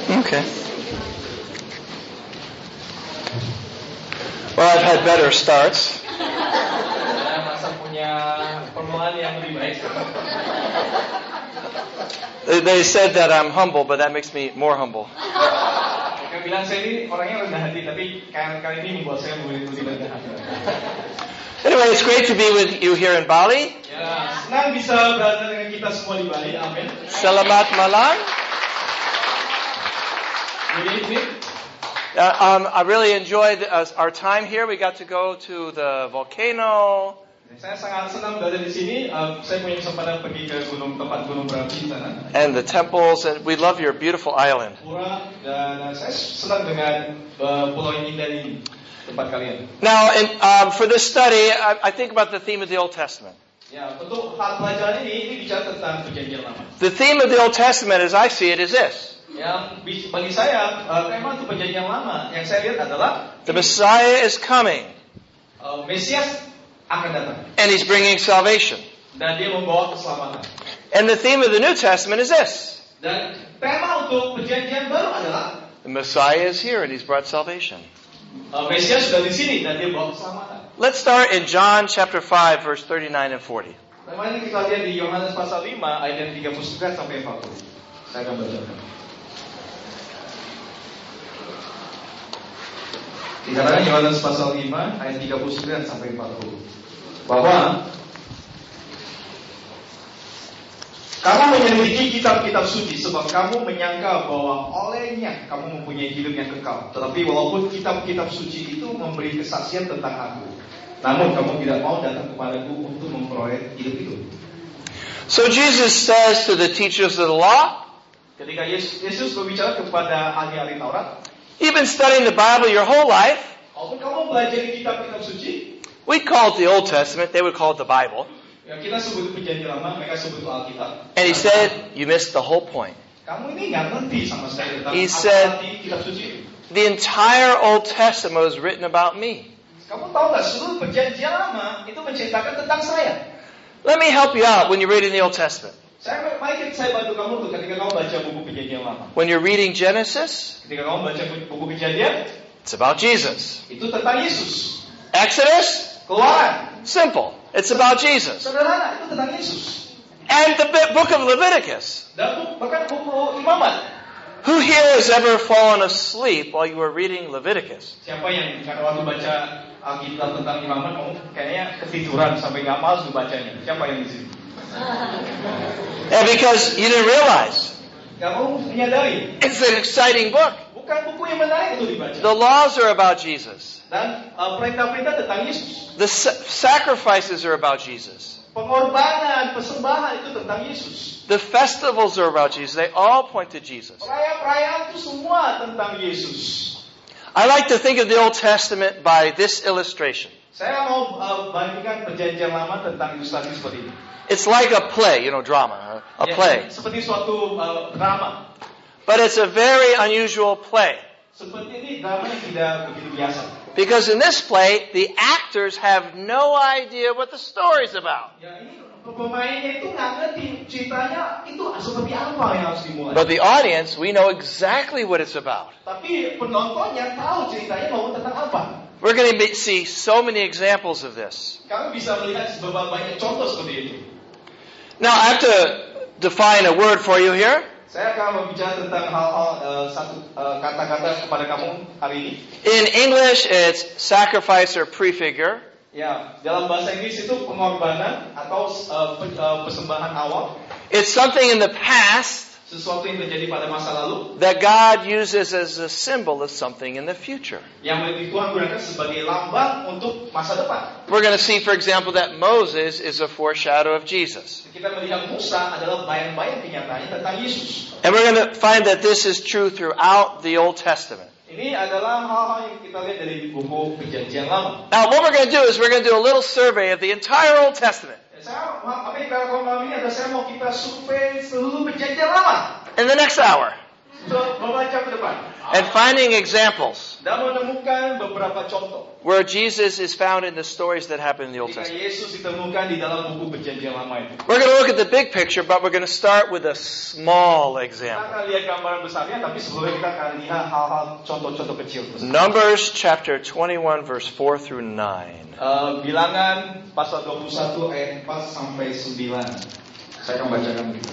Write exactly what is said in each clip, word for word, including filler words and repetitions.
Okay. Well, I've had better starts. They said that I'm humble, but that makes me more humble. Anyway, it's great to be with you here in Bali. Selamat malam. Good evening. Uh, um, I really enjoyed uh, our time here. We got to go to the volcano. Saya sangat senang berada di sini. Uh, saya punya kesempatan pergi ke gunung tempat gunung berapi di sana. And the temples, and we love your beautiful island. Pura, dan saya senang dengan uh, pulau yang indah ini, tempat kalian. Now, in, um, for this study, I, I think about the theme of the Old Testament. Ya, untuk hal pelajaran ini, ini bicara tentang perjanjian lama. The theme of the Old Testament, as I see it, is this: Yang bagi saya, uh, tema untuk perjanjian lama yang saya lihat adalah the Messiah is coming, uh, Mesias akan datang. and He's bringing salvation. Dan dia membawa keselamatan. And the theme of the New Testament is this: Dan tema untuk perjanjian baru adalah the Messiah is here, and He's brought salvation. uh, Mesias sudah di sini dan dia bawa keselamatan. Let's start in John chapter five, verse thirty-nine and forty. Mari kita lihat di Yohanes pasal lima ayat tiga puluh sembilan sampai empat puluh. Saya akan bacakan. Dikatakan Yohanes pasal lima ayat tiga puluh sembilan sampai empat puluh. Bahwa kamu menyelidiki kitab-kitab suci sebab kamu menyangka bahwa olehnya kamu mempunyai hidup yang kekal. Tetapi walaupun kitab-kitab suci itu memberi kesaksian tentang aku, namun kamu tidak mau datang kepadaku untuk memperoleh hidup itu. So Jesus says to the teachers of the law, Ketika Yesus, Yesus berbicara kepada ahli-ahli Taurat, you've been studying the Bible your whole life. walaupun kamu belajar kitab-kitab suci, We call it the Old Testament, they would call it the Bible. ya kita sebut perjanjian lama, mereka sebut itu Alkitab. And he said, you missed the whole point. Kamu ini nggak ngerti sama sekali tentang He apa said- arti kitab suci itu. The entire Old Testament was written about me. Kamu tahu nggak seluruh perjanjian lama itu menceritakan tentang saya. Let me help you out when you're reading the Old Testament. Saya, mari saya bantu kamu tuh ketika kamu baca buku perjanjian lama. When you're reading Genesis, Ketika kamu baca buku perjanjian, it's about Jesus. itu tentang Yesus. Exodus, Keluaran, simple. It's about Jesus. sederhana, itu tentang Yesus. And the bi- book of Leviticus. Dan bu- bahkan buku Imamat. Who here has ever fallen asleep while you were reading Leviticus? Siapa yang karena waktu baca Alkitab tentang Imamat, kamu kayaknya ketiduran sampai nggak malas dibacanya. Siapa yang di sini? And because you didn't realize, Kamu menyadari, it's an exciting book. bukan buku yang menarik untuk dibaca. The laws are about Jesus. Dan uh, perintah-perintah tentang Yesus. The sa- sacrifices are about Jesus. Pengorbanan, persembahan itu tentang Yesus. The festivals are about Jesus. They all point to Jesus. Perayaan-perayaan itu semua tentang Yesus. I like to think of the Old Testament by this illustration. Saya mau uh, bandingkan perjanjian lama tentang ilustrasi seperti ini. It's like a play, you know, drama, a Ya, play. seperti suatu uh, drama. But it's a very unusual play. Seperti ini drama yang tidak begitu biasa. Because in this play, the actors have no idea what the story's about. Ya, ini pemainnya itu nggak ngerti ceritanya itu seperti apa yang harus dimulai. But the audience, we know exactly what it's about. Tapi penontonnya tahu ceritanya mau tentang apa. We're going to see so many examples of this. Kamu bisa melihat beberapa banyak contoh seperti itu. Now, I have to define a word for you here. Saya akan berbicara tentang hal-hal uh, satu uh, kata-kata kepada kamu hari ini. In English, it's sacrifice or prefigure. Ya, dalam bahasa Inggris itu pengorbanan atau uh, pe- uh, persembahan awal, It's something in the past sesuatu yang terjadi pada masa lalu that God uses as a symbol of something in the future. yang Tuhan gunakan sebagai lambang untuk masa depan. We're going to see, for example, that Moses is a foreshadow of Jesus. Kita melihat Musa adalah bayang-bayang kenyataannya tentang Yesus. And we're going to find that this is true throughout the Old Testament. Ini adalah hal-hal yang kita lihat dari buku Perjanjian Lama. Now, what we're going to do is we're going to do a little survey of the entire Old Testament Saya, apa yang kalau malam ini ada saya mau kita survei seluruh Perjanjian Lama in the next hour. So, membaca ke depan. And finding examples Dan menemukan beberapa contoh. where Jesus is found in the stories that happen in the Old Jika Testament. Yesus ditemukan di dalam buku Perjanjian Lama itu. We're going to look at the big picture, but we're going to start with a small Kita example. akan lihat gambaran besarnya, tapi sebelumnya kita akan lihat hal-hal contoh-contoh kecil. Numbers chapter twenty-one, verse four through nine. Uh, bilangan pasal dua puluh satu ayat empat sampai sembilan. Saya akan bacakan begitu.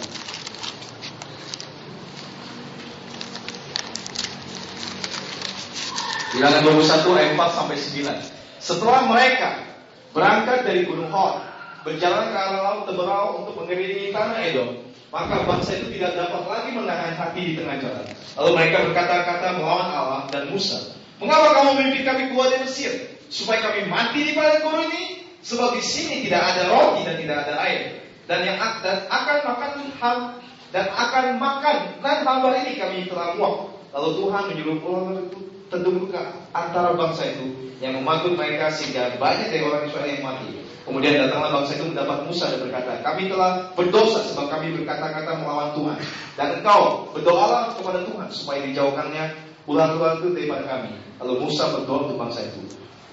Bilangan dua puluh satu ayat empat sampai sembilan. Setelah mereka berangkat dari Gunung Hor, berjalan ke arah laut Teberau untuk mengelilingi tanah Edom, maka bangsa itu tidak dapat lagi menahan hati di tengah jalan. Lalu mereka berkata-kata melawan Allah dan Musa, "Mengapa kamu memimpin kami keluar dari Mesir? Supaya kami mati di padang gurun ini? Sebab di sini tidak ada roti dan tidak ada air. Dan yang dan akan makan ham dan akan makan dan hamba ini kami telah muak." Lalu Tuhan menyuruh ular itu terduduk ke antara bangsa itu yang memagut mereka sehingga banyak dari orang Israel yang mati. Kemudian datanglah bangsa itu mendapat Musa dan berkata, "Kami telah berdosa sebab kami berkata-kata melawan Tuhan. Dan engkau berdoalah kepada Tuhan supaya dijauhkannya ular-ular itu daripada kami." Lalu Musa berdoa untuk bangsa itu.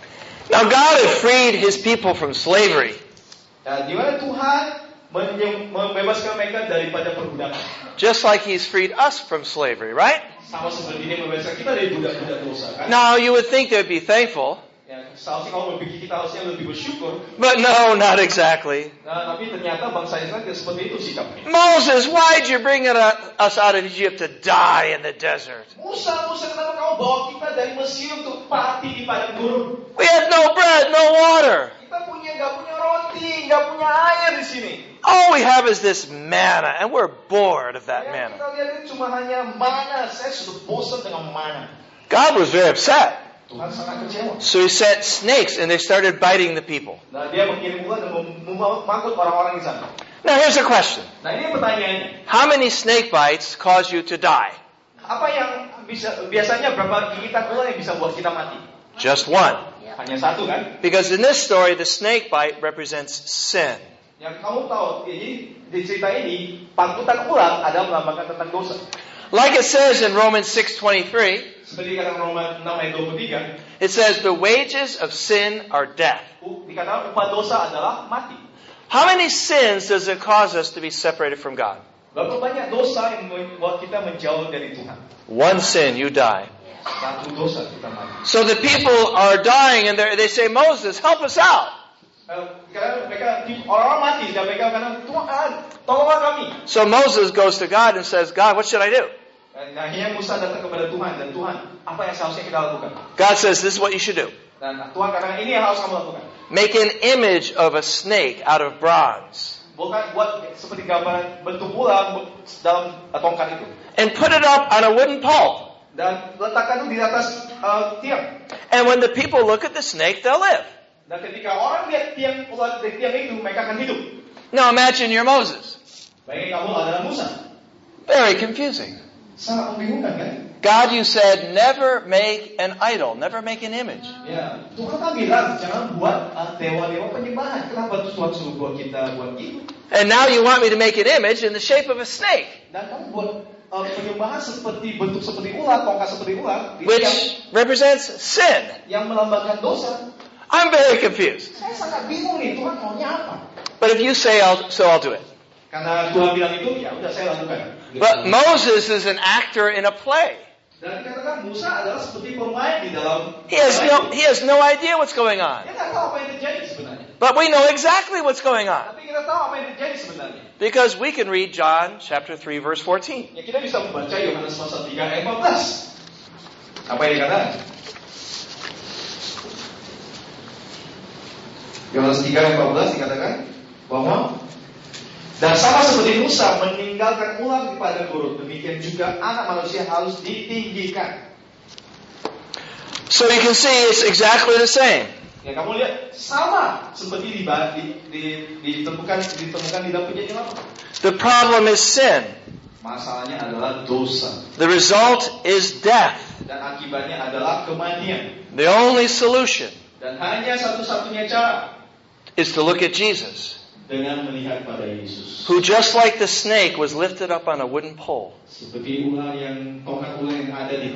Now God had freed His people from slavery. Dan di mana Tuhan membebaskan mereka daripada perbudakan. Just like He's freed us from slavery, right? Sama seperti Dia membebaskan kita dari budak-budak dosa. Kan? Now you would think they'd be thankful. Ya, seharusnya kalau berpikir kita harusnya lebih bersyukur. But no, not exactly. Nah, tapi ternyata bangsa Israel tidak seperti itu sikapnya. Moses, why'd you bring it, uh, us out of Egypt to die in the desert? Musa, Musa, kenapa kamu bawa kita dari Mesir untuk mati di padang gurun? We had no bread, no water. Kita punya nggak punya roti, nggak punya air di sini. All we have is this manna, and we're bored of that Yang manna. kita lihat ini cuma hanya mana. Saya sudah bosan dengan mana. God was very upset. Tuhan sangat kecewa. So He sent snakes, and they started biting the people. Nah, Dia mengirim ular dan memanggul orang-orang di sana. Now here's a question. Nah, ini pertanyaannya. How many snake bites cause you to die? Apa yang bisa biasanya berapa gigitan ular yang bisa buat kita mati? Just one. Hanya satu kan? Because in this story, the snake bite represents sin. Yang kamu tahu, ini di cerita ini, pakutan ular adalah melambangkan tentang dosa. Like it says in Romans six twenty-three, Seperti kata Roma enam ayat dua puluh tiga, it says the wages of sin are death. dikatakan upah dosa adalah mati. How many sins does it cause us to be separated from God? Berapa banyak dosa yang membuat kita menjauh dari Tuhan? One sin, you die. Satu dosa kita mati. So the people are dying and they say, Moses, help us out. Karena mereka orang mati dan mereka kata, Tuhan, tolonglah kami. So Moses goes to God and says, God, what should I do? Dan akhirnya Musa datang kepada Tuhan dan Tuhan, apa yang seharusnya kita lakukan? God says, this is what you should do. Dan Tuhan katakan, ini yang harus kamu lakukan. Make an image of a snake out of bronze. Bukan buat seperti gambaran bentuk ular dalam tongkat itu. And put it up on a wooden pole. Dan letakkan itu di atas uh, tiang. And when the people look at the snake, they'll live. Dan ketika orang lihat tiang ular dari tiang itu, mereka akan hidup. Now imagine you're Moses. Bayangin kamu adalah Musa. Very confusing. Sangat membingungkan kan? God, you said, never make an idol, never make an image. Ya, Tuhan kan bilang jangan buat uh, dewa-dewa penyembahan. Kenapa Tuhan suruh buat kita buat itu? And now you want me to make an image in the shape of a snake, Dan kamu buat uh, penyembahan seperti bentuk seperti ular, tongkat seperti ular, which yang, represents sin. yang melambangkan dosa. I'm very confused. Saya sangat bingung nih, Tuhan maunya apa? But if you say I'll, so I'll do it. Karena Tuhan bilang itu, ya udah saya lakukan. But Moses is an actor in a play. Dan dikatakan Musa adalah seperti pemain di dalam. He has no, he has no idea what's going on. Dia nggak tahu apa yang terjadi sebenarnya. But we know exactly what's going on. Tapi kita tahu apa yang terjadi sebenarnya. Because we can read John chapter three verse fourteen. Ya kita bisa membaca Yohanes pasal tiga ayat empat belas. Apa yang dikatakan? Yohanes tiga ayat empat belas dikatakan bahwa dan sama seperti Musa meninggalkan ular di padang gurun, demikian juga anak manusia harus ditinggikan. So you can see it's exactly the same. Ya kamu lihat sama seperti di, di, di, ditemukan ditemukan di dalam perjanjian lama. The problem is sin. Masalahnya adalah dosa. The result is death. Dan akibatnya adalah kematian. The only solution Dan hanya satu-satunya cara is to look at Jesus, dengan melihat pada Yesus. who just like the snake was lifted up on a wooden pole. Seperti ular yang tongkat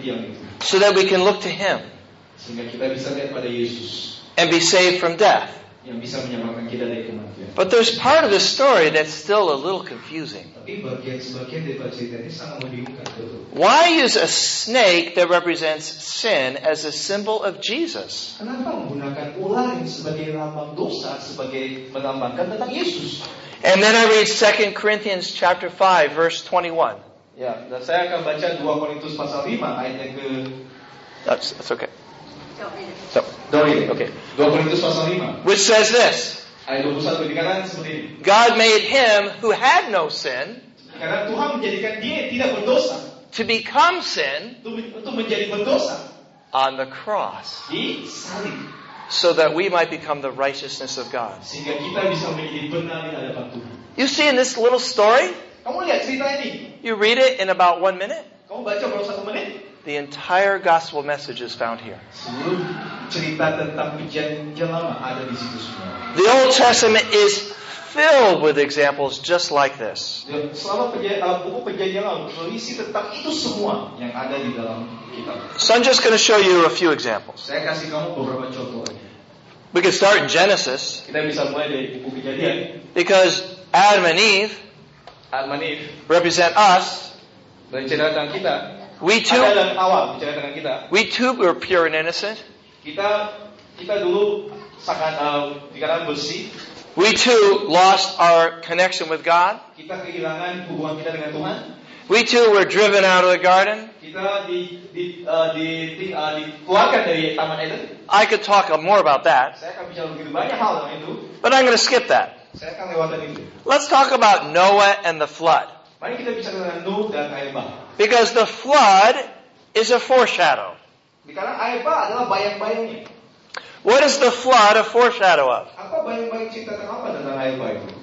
tiang itu. So that we can look to Him Sehingga kita bisa lihat pada Yesus and be saved from death. yang bisa menyelamatkan kita dari kematian. But there's part of the story that's still a little confusing. Tapi bagian sebagian dari cerita ini sangat membingungkan, betul. Why use a snake that represents sin as a symbol of Jesus? Kenapa menggunakan ular yang sebagai lambang dosa sebagai melambangkan tentang Yesus? And then I read Second Corinthians chapter five verse twenty-one. Ya, dan saya akan baca dua Korintus pasal lima ayat yang ke That's, that's okay. Don't read it. So, dua ini. okay. dua Korintus pasal lima. Which says this. Ayat dua puluh satu dikatakan seperti ini. God made him who had no sin Karena Tuhan menjadikan dia yang tidak berdosa to become sin untuk untuk menjadi berdosa on the cross di salib so that we might become the righteousness of God. sehingga kita bisa menjadi benar di hadapan Tuhan. You see in this little story, Kamu lihat cerita ini. you read it in about one minute. Kamu baca baru satu menit. The entire gospel message is found here. Seluruh cerita tentang perjanjian lama ada di situ semua. The Old Testament is filled with examples just like this. Selama perjanjian, uh, buku perjanjian lama berisi tentang itu semua yang ada di dalam kitab. So I'm just going to show you a few examples. Saya kasih kamu beberapa contoh aja. We can start in Genesis Kita bisa mulai dari buku kejadian. because Adam and Eve Adam dan Eve represent us. berbicara tentang kita. We too, Ada dan awal bicara tentang kita. we too were pure and innocent. Kita kita dulu sangat uh, dikatakan bersih. We too lost our connection with God. Kita kehilangan hubungan kita dengan Tuhan. We too were driven out of the garden. Kita di, di, uh, di, di, uh, dikeluarkan dari Taman Eden. I could talk more about that, Saya akan bicara begitu banyak hal tentang itu. but I'm going to skip that. Saya akan lewatkan itu. Let's talk about Noah and the flood. Mari kita bicara tentang Nuh dan air bah. Because the flood is a foreshadow. Karena air bah adalah bayang-bayangnya. What is the flood a foreshadow of? Apa bayang-bayang cerita tentang apa tentang air bah itu?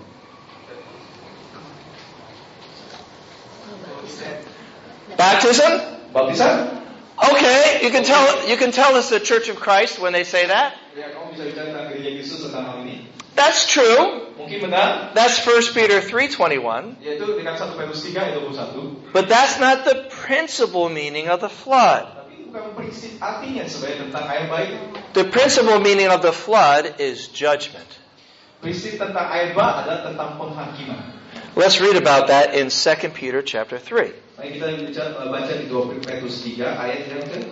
Baptism? Baptisan? Okay, you can tell you can tell us the Church of Christ when they say that. Ya, kamu bisa bicara tentang gereja Yesus tentang hal ini. That's true. Mungkin benar. That's First Peter three twenty-one. Yaitu dengan satu Petrus tiga ayat dua puluh satu. But that's not the principal meaning of the flood. Tapi itu bukan prinsip artinya sebenarnya tentang air bah itu. The principal meaning of the flood is judgment. Prinsip tentang air bah adalah tentang penghakiman. Let's read about that in Second Peter chapter three. Mari kita bicara, baca di dua Petrus tiga ayat yang ke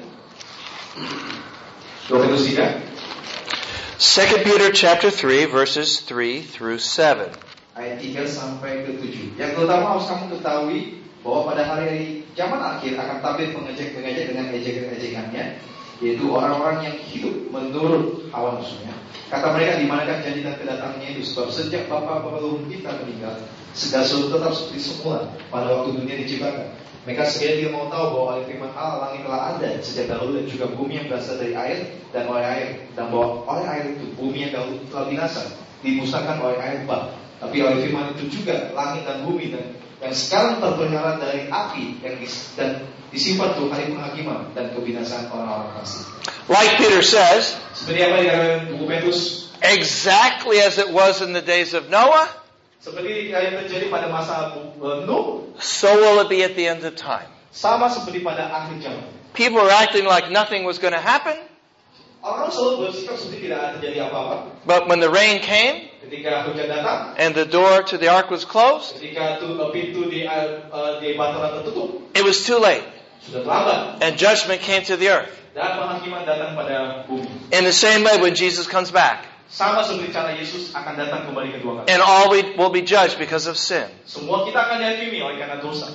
dua Petrus tiga. Second Peter chapter three verses three through seven. Ayat tiga sampai ke tujuh. Yang terutama harus kamu ketahui bahwa pada hari zaman akhir akan tampil pengejek-pengejek dengan ejekan-ejekannya, yaitu orang-orang yang hidup menurut hawa nafsunya. Kata mereka, di manakah janji dan kedatangannya itu? Sebab sejak Bapa leluhur kita meninggal, segala sesuatu tetap seperti semula pada waktu dunia diciptakan. Mereka sekali tidak mau tahu bahwa oleh firman Allah langit telah ada sejak dahulu, dan juga bumi yang berasal dari air dan oleh air, dan bahwa oleh air itu bumi yang dahulu telah binasa dimusnahkan oleh air bah. Tapi oleh firman itu juga langit dan bumi dan yang sekarang terpelihara dari api yang dis, dan disimpan untuk hari penghakiman dan kebinasaan orang-orang fasik. Like Peter says, Seperti apa dikatakan buku Petrus? exactly as it was in the days of Noah, Seperti yang terjadi pada masa uh, Nuh, so will it be at the end of time. sama seperti pada akhir zaman. People are acting like nothing was going to happen, Orang selalu bersikap seperti tidak terjadi apa-apa. but when the rain came Ketika hujan datang, and the door to the ark was closed, ketika tu, uh, pintu di uh, di bataran tertutup, it was too late, sudah terlambat and judgment came to the earth. dan penghakiman datang pada bumi. In the same way, when Jesus comes back, Sama seperti cara Yesus akan datang kembali kedua kali. and all we will be judged because of sin. Semua kita akan dihakimi oleh karena dosa.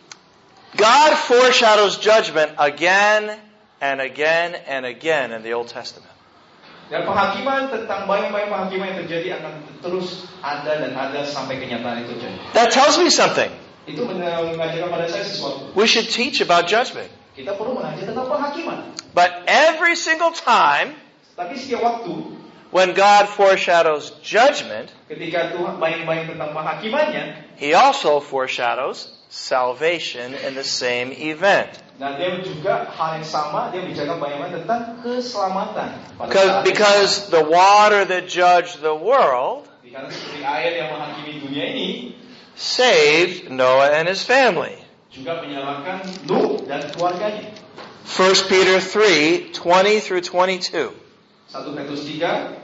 God foreshadows judgment again and again and again in the Old Testament. Dan penghakiman tentang bayang-bayang penghakiman yang terjadi akan terus ada dan ada sampai kenyataan itu terjadi. That tells me something. Itu mengajarkan pada saya sesuatu. We should teach about judgment. Kita perlu mengajar tentang penghakiman. But every single time Tapi setiap waktu when God foreshadows judgment, ketika Tuhan bayang-bayang tentang penghakimannya, He also foreshadows salvation in the same event. dan dia juga hal yang sama, dia bicara bayang-bayang tentang keselamatan. Pada Because, saat because the water that judged the world Karena seperti air yang menghakimi dunia ini saved Noah and his family. juga menyelamatkan Nuh dan keluarganya. First Peter three, twenty through twenty-two. satu Petrus tiga,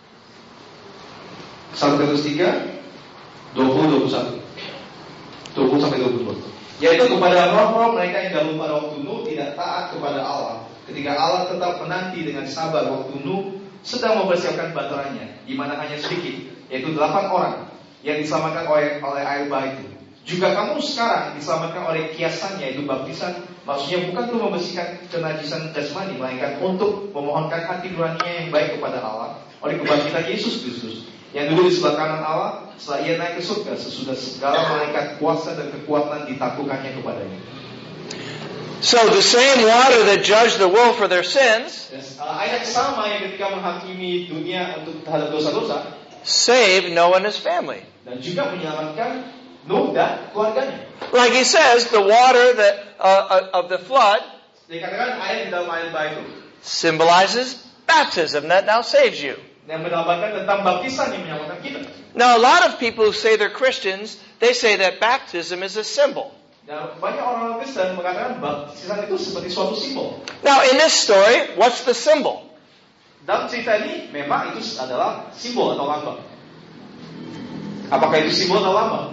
satu Petrus tiga, dua puluh dua puluh satu, dua puluh sampai dua puluh dua. Yaitu kepada roh-roh mereka yang dahulu pada waktu Nuh tidak taat kepada Allah, ketika Allah tetap menanti dengan sabar waktu Nuh sedang mempersiapkan baterainya, di mana hanya sedikit, yaitu delapan orang yang diselamatkan oleh, oleh air bah itu. Juga kamu sekarang diselamatkan oleh kiasannya, yaitu baptisan. Maksudnya bukan untuk membersihkan kenajisan jasmani, melainkan untuk memohonkan hati nuraninya yang baik kepada Allah oleh kebangkitan Yesus Kristus, yang dulu di sebelah kanan Allah setelah ia naik ke surga sesudah segala malaikat kuasa dan kekuatan ditaklukkannya kepadanya. So the same water that judged the world for their sins, uh, ayat sama yang ketika menghakimi dunia untuk terhadap dosa-dosa, saved Noah and his family. Dan juga menyelamatkan Nuh dan keluarganya. Like he says, the water that uh, of the flood dikatakan air di dalam air bah itu symbolizes baptism that now saves you. Yang melambangkan tentang baptisan yang menyelamatkan kita. Now, a lot of people who say they're Christians, they say that baptism is a symbol. Dan banyak orang Kristen mengatakan baptisan itu seperti suatu simbol. Now, in this story, what's the symbol? Dalam cerita ini memang itu adalah simbol atau lambang. Apakah itu simbol atau lambang?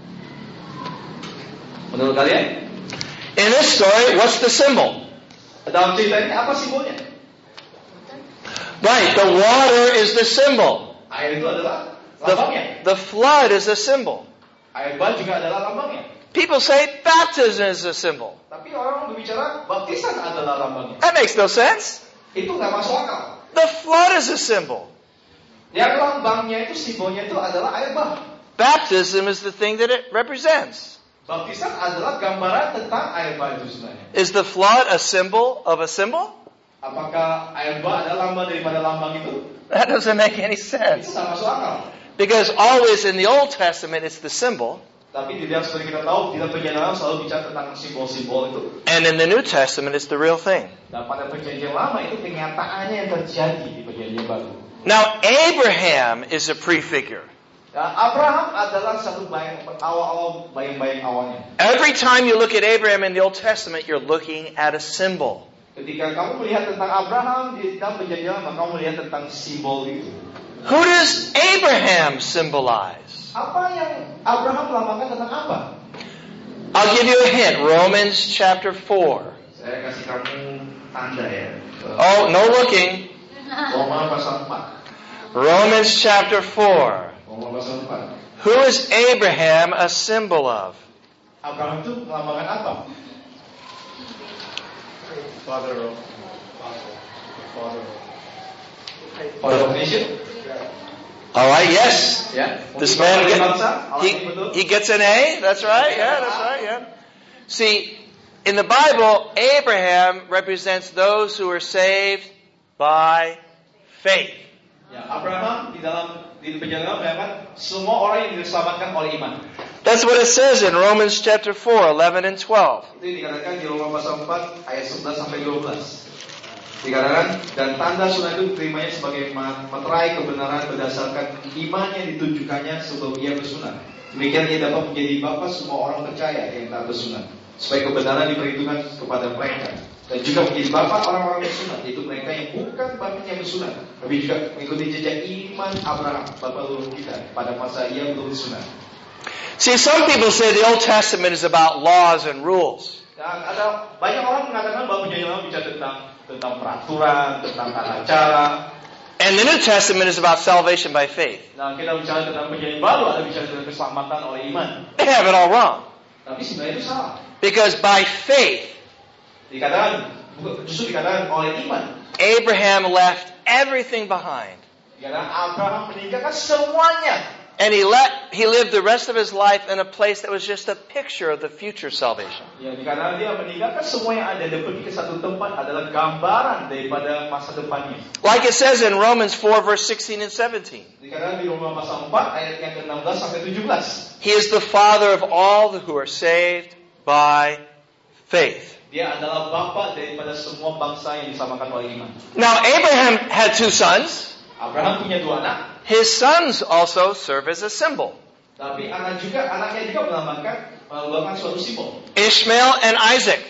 Menurut kalian? In this story, what's the symbol? Dalam cerita ini apa simbolnya? Right, the water is the symbol. Air itu adalah lambangnya. The, the flood is a symbol. Air bah juga adalah lambangnya. People say baptism is a symbol. Tapi orang berbicara baptisan adalah lambangnya. That makes no sense. Itu nggak masuk akal. The flood is a symbol. Yang lambangnya itu simbolnya itu adalah air bah. Baptism is the thing that it represents. Baptisan adalah gambaran tentang air bah itu sebenarnya. Is the flood a symbol of a symbol? Apakah air bah adalah lambang daripada lambang itu? That doesn't make any Itu sense. nggak masuk akal. Because always in the Old Testament it's the symbol. Tapi di dalam seperti kita tahu, di dalam perjanjian lama selalu bicara tentang simbol-simbol itu. And in the New Testament it's the real thing. Dan pada perjanjian lama itu kenyataannya yang terjadi di perjanjian baru. Now Abraham is a prefigure. Nah, Abraham adalah satu bayang awal-awal bayang-bayang awalnya. Every time you look at Abraham in the Old Testament, you're looking at a symbol. Ketika kamu melihat tentang Abraham di dalam perjanjian lama, kamu melihat tentang simbol itu. Who does Abraham symbolize? Apa yang Abraham melambangkan tentang apa? I'll give you a hint. Romans chapter four. Saya kasih kamu tanda ya. Oh, no looking. Roma pasal empat. Romans chapter four. Roma pasal empat. Who is Abraham a symbol of? Abraham itu melambangkan apa? Father of Father of Father of nation. All right, yes. Ya. This man, get, he, he gets an A. That's right. Yeah, that's right. Yeah. See, in the Bible, Abraham represents those who are saved by faith. Ya, Abraham di dalam di perjalanan mengatakan semua orang yang diselamatkan oleh iman. That's what it says in Romans chapter four, eleven and twelve. Itu dikatakan di Roma pasal empat ayat sebelas sampai dua belas. Dikatakan, dan tanda sunat itu diterimanya sebagai materai kebenaran berdasarkan iman yang ditunjukkannya sebelum ia bersunat. Demikian ia dapat menjadi bapa semua orang percaya yang tak bersunat, supaya kebenaran diperhitungkan kepada mereka. Dan juga menjadi bapa orang-orang yang sunat, yaitu mereka yang bukan bapaknya bersunat, tapi juga mengikuti jejak iman Abraham, bapa leluhur kita, pada masa ia belum bersunat. See, some people say the Old Testament is about laws and rules. Dan ada banyak orang mengatakan bahwa perjanjian lama bicara tentang tentang peraturan, tentang tata cara. And the New Testament is about salvation by faith. Nah, kita bicara tentang perjanjian baru, ada bicara tentang keselamatan oleh iman. They have it all wrong. Tapi sebenarnya itu salah. Because by faith, Dikatakan, justru dikatakan oleh iman. Abraham left everything behind. Dikatakan Abraham meninggalkan semuanya. And he let he lived the rest of his life in a place that was just a picture of the future salvation. Ya, dikatakan dia meninggalkan semua yang ada dan pergi ke satu tempat adalah gambaran daripada masa depannya. Like it says in Romans four verse sixteen and seventeen. Dikatakan di Roma pasal empat ayat yang ke enam belas sampai tujuh belas. He is the father of all who are saved by faith. Dia adalah bapa daripada semua bangsa yang diselamatkan oleh iman. Now Abraham had two sons. Abraham punya dua anak. His sons also serve as a symbol. Tapi anak juga anaknya juga melambangkan melambangkan suatu simbol. Ishmael and Isaac.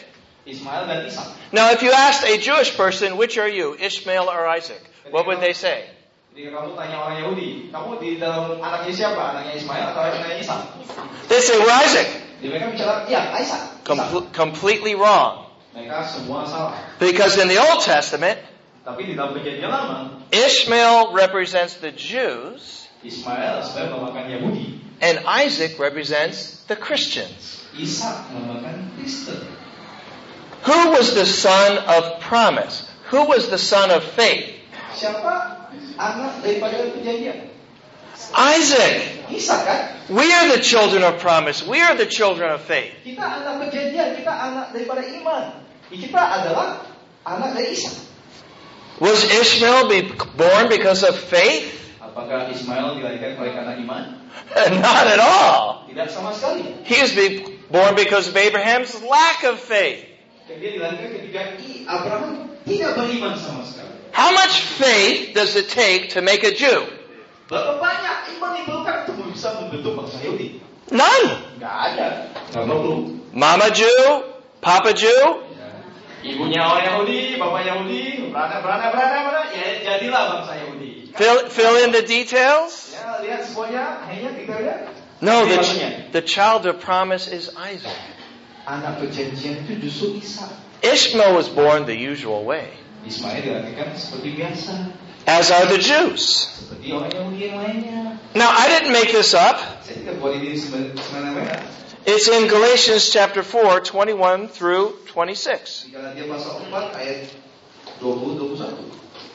Ismail dan Ishak. Now, if you asked a Jewish person, which are you, Ishmael or Isaac? What would they say? Jika kamu tanya orang Yahudi, kamu di dalam anaknya siapa? Anaknya Ismail atau anaknya Ishak? They say, we're Isaac. Mereka bicara, iya, Ishak. Com- completely wrong. Mereka semua salah. Because in the Old Testament, Tapi di dalam perjanjian lama, Ishmael represents the Jews, Ismail sebenarnya melambangkan Yahudi. and Isaac represents the Christians. Ishak melambangkan Kristen. Who was the son of promise? Who was the son of faith? Siapa anak daripada perjanjian? Isaac. Ishak kan? We are the children of promise. We are the children of faith. Kita anak perjanjian, kita anak daripada iman. Kita adalah anak dari Ishak. Was Ishmael be born because of faith? Apakah Ismail dilahirkan oleh karena iman? Not at all. Tidak sama sekali. He was be born because of Abraham's lack of faith. Dia dilahirkan ketika Abraham tidak beriman sama sekali. How much faith does it take to make a Jew? Berapa banyak iman diperlukan untuk bisa membentuk bangsa Yahudi? None. Nggak ada. Nggak perlu. Mama Jew, Papa Jew. Ibunya orang Yahudi, bapak Yahudi, berana, berana, berana, berana, ya jadilah bangsa Yahudi. Fill, fill in the details. Ya, lihat semuanya, hanya kita lihat. No, the, the child of promise is Isaac. Anak perjanjian itu justru Ishak. Ishmael was born the usual way, Ismail dilahirkan seperti biasa, as are the Jews. seperti orang Yahudi yang lainnya. Now, I didn't make this up. Saya tidak buat ini semena-mena. It's in Galatians chapter four, twenty-one through twenty-six. Di Galatia pasal empat ayat dua puluh sampai dua puluh satu.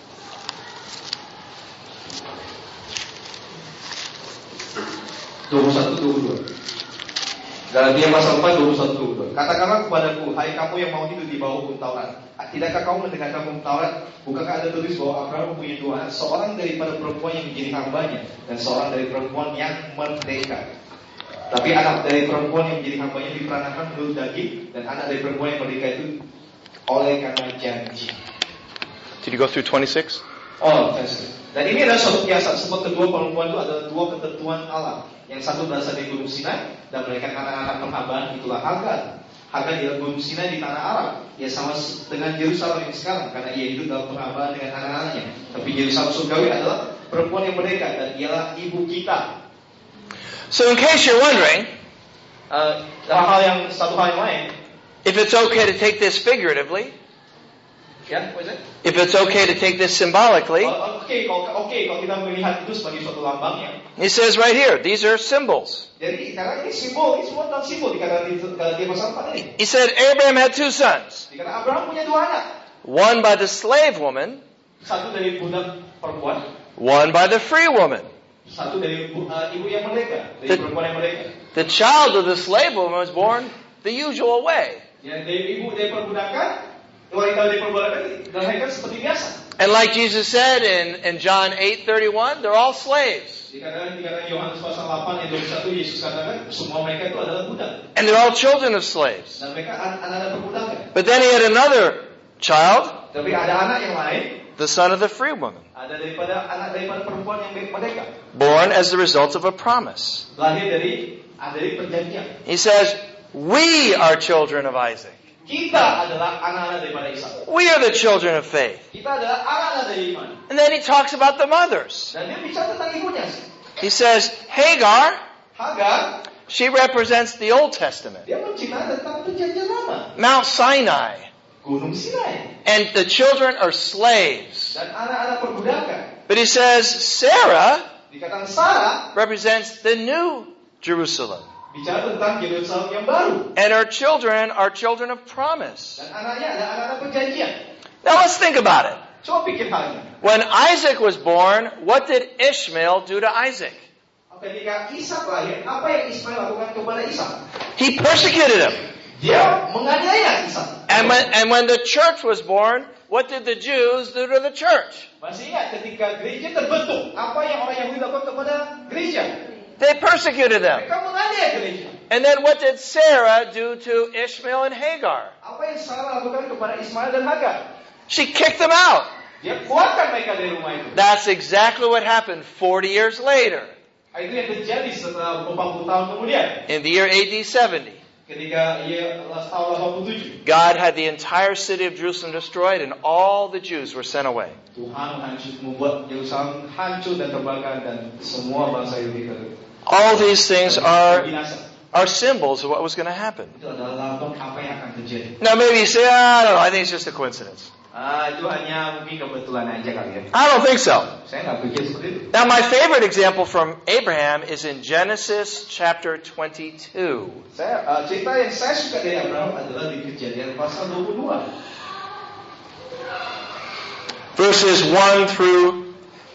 dua puluh satu dua puluh dua. Galatia pasal empat dua puluh satu dua puluh dua. Katakanlah kepadaku, hai kamu yang mau hidup di bawah hukum Taurat, tidakkah kamu mendengarkan hukum Taurat? Bukankah ada tulis bahwa Abraham mempunyai dua anak, seorang daripada perempuan yang menjadi hambanya dan seorang dari perempuan yang merdeka. Tapi anak dari perempuan yang menjadi hambanya diperanakan menurut daging, dan anak dari perempuan yang merdeka itu oleh karena janji. Did you go through twenty-six? Oh, yes. Dan ini adalah suatu kiasan. Sebab kedua perempuan itu adalah dua ketentuan Allah. Yang satu berasal dari Gunung Sinai dan mereka anak-anak perhambaan, itulah Hagar. Hagar di Gunung Sinai di tanah Arab. Ya sama dengan Yerusalem yang sekarang, karena ia hidup dalam perhambaan dengan anak-anaknya. Tapi Yerusalem surgawi adalah perempuan yang merdeka, dan ialah ibu kita. So in case you're wondering, uh, hal yang satu hal yang lain, if it's okay to take this figuratively, ya, what is it? if it's okay to take this symbolically, Oke, okay, kalau okay, kalau kita melihat itu sebagai suatu lambangnya. He says right here, these are symbols. Jadi karena ini simbol, ini semua tentang simbol dikatakan di Galatia pasal empat ini. He said Abraham had two sons. Dikatakan Abraham punya dua anak. One by the slave woman, satu dari budak perempuan, one by the free woman. Satu dari uh, ibu yang merdeka, dari The, perempuan yang merdeka. the child of the slave woman was born the usual way. Ya, dari ibu dari perbudakan, wanita dari perbudakan dilahirkan seperti biasa. And like Jesus said in, in John eight thirty-one, they're all slaves. Dikatakan dikatakan Yohanes pasal delapan ayat dua puluh satu, Yesus katakan semua mereka itu adalah budak. And they're all children of slaves. Dan mereka anak-anak perbudakan. But then he had another child, Tapi ada anak yang lain, the son of the free woman, ada daripada anak daripada perempuan yang merdeka. born as the result of a promise. Lahir dari dari perjanjian. He says, we are children of Isaac. Kita adalah anak-anak daripada Ishak. We are the children of faith. Kita adalah anak-anak dari iman. And then he talks about the mothers. Dan dia bicara tentang ibunya. He says, Hagar, Hagar, she represents the Old Testament. dia menceritakan tentang perjanjian lama. Mount Sinai. Gunung Sinai. And the children are slaves. Dan anak-anak perbudakan. But he says, Sarah Dikatakan Sarah represents the new Jerusalem. bicara tentang Yerusalem yang baru. And her children are children of promise. Dan anaknya adalah anak-anak perjanjian. Now let's think about it. Coba pikir halnya. When Isaac was born, what did Ishmael do to Isaac? Ketika Ishak lahir, apa yang Ismail lakukan kepada Ishak? He persecuted him. Dia menganiaya Ishak. And when, and when the church was born, what did the Jews do to the church? Masih ingat ketika gereja terbentuk, apa yang orang Yahudi lakukan kepada gereja? They persecuted them. Mereka menganiaya gereja. And then what did Sarah do to Ishmael and Hagar? Apa yang Sarah lakukan kepada Ismail dan Hagar? She kicked them out. Dia keluarkan mereka dari rumah itu. That's exactly what happened forty years later, Itu yang terjadi setelah empat puluh tahun kemudian. in the year A D seventy. Ketika ia tahun delapan puluh tujuh. God had the entire city of Jerusalem destroyed and all the Jews were sent away. Tuhan hancur membuat Yerusalem hancur dan terbakar dan semua bangsa Yahudi ter. All these things are are symbols of what was going to happen. Itu adalah lambang apa yang akan terjadi. Now maybe you say, oh, I don't know, I think it's just a coincidence. Ah, itu hanya mungkin kebetulan aja kali ya. I don't think so. Saya nggak pikir seperti itu. Now my favorite example from Abraham is in Genesis chapter twenty-two. Saya uh, cerita yang saya suka dari Abraham adalah di Kejadian pasal dua puluh dua. Verses one through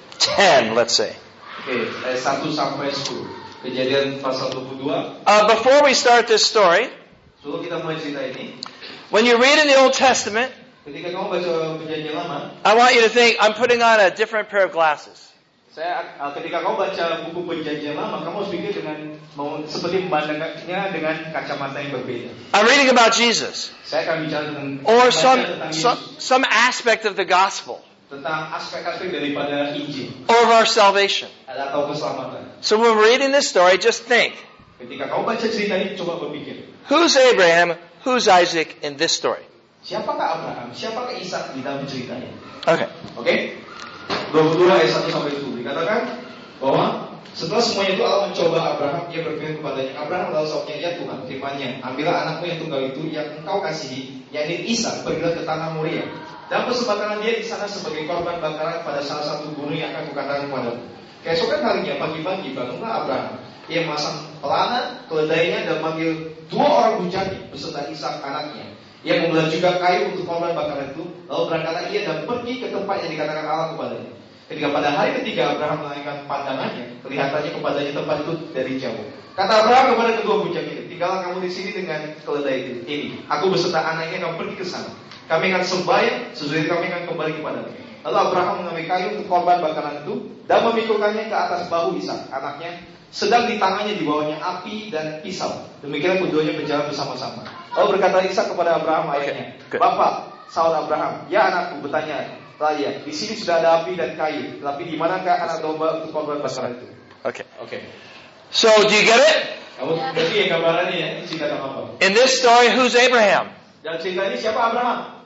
ten, let's say. Oke, okay, satu sampai sepuluh. Kejadian pasal dua puluh dua. Uh, before we start this story, sebelum kita mulai cerita ini, when you read in the Old Testament, ketika kamu baca Perjanjian Lama, I want you to think, I'm putting on a different pair of glasses. Saya ketika kamu baca buku Perjanjian Lama, kamu harus pikir dengan mau seperti memandangnya dengan kacamata yang berbeda. I'm reading about Jesus. Saya akan bicara tentang or some some, some aspect of the gospel. Tentang aspek-aspek daripada Injil. Or of our salvation. Atau keselamatan. So when we're reading this story, just think. Ketika kamu baca cerita ini, coba berpikir. Who's Abraham? Who's Isaac in this story? Siapakah Abraham? Siapakah Ishak di dalam cerita ini? Okay. Oke. Okay? dua puluh dua ayat satu sampai sepuluh dikatakan bahwa setelah semuanya itu Allah mencoba Abraham, ia berfirman kepadanya, Abraham lalu sautnya, ya Tuhan, firman-Nya, ambillah anakmu yang tunggal itu yang engkau kasihi, yakni Ishak, pergilah ke tanah Moria. Dan persembahkanlah dia di sana sebagai korban bakaran pada salah satu gunung yang akan kukatakan kepadamu. Keesokan harinya pagi-pagi bangunlah Abraham. Ia memasang pelana, keledainya dan memanggil dua orang bujani beserta Ishak anaknya. Ia membelah juga kayu untuk korban bakaran itu. Lalu berangkatlah ia dan pergi ke tempat yang dikatakan Allah kepadanya. Ketika pada hari ketiga Abraham mengalihkan pandangannya, kelihatannya kepadanya tempat itu dari jauh. Kata Abraham kepada kedua bujang itu, tinggallah kamu di sini dengan keledai itu. Ini, aku beserta anaknya akan pergi ke sana. Kami akan sembahyang, sesudah kami akan kembali kepadamu. Lalu Abraham mengambil kayu untuk korban bakaran itu dan memikulkannya ke atas bahu Ishak anaknya. Sedang di tangannya di bawahnya api dan pisau. Demikian keduanya berjalan bersama-sama. Lalu berkata Ishak kepada Abraham ayahnya, Bapak, sahut Abraham, ya anakku, bertanya, Raya, di sini sudah ada api dan kayu, tapi di manakah anak domba untuk korban bakaran itu? Okay. Okay. So, do you get it? Kamu ngerti ya gambarannya ya? Ini cerita apa? In this story, who's Abraham? Dalam cerita ini siapa Abraham?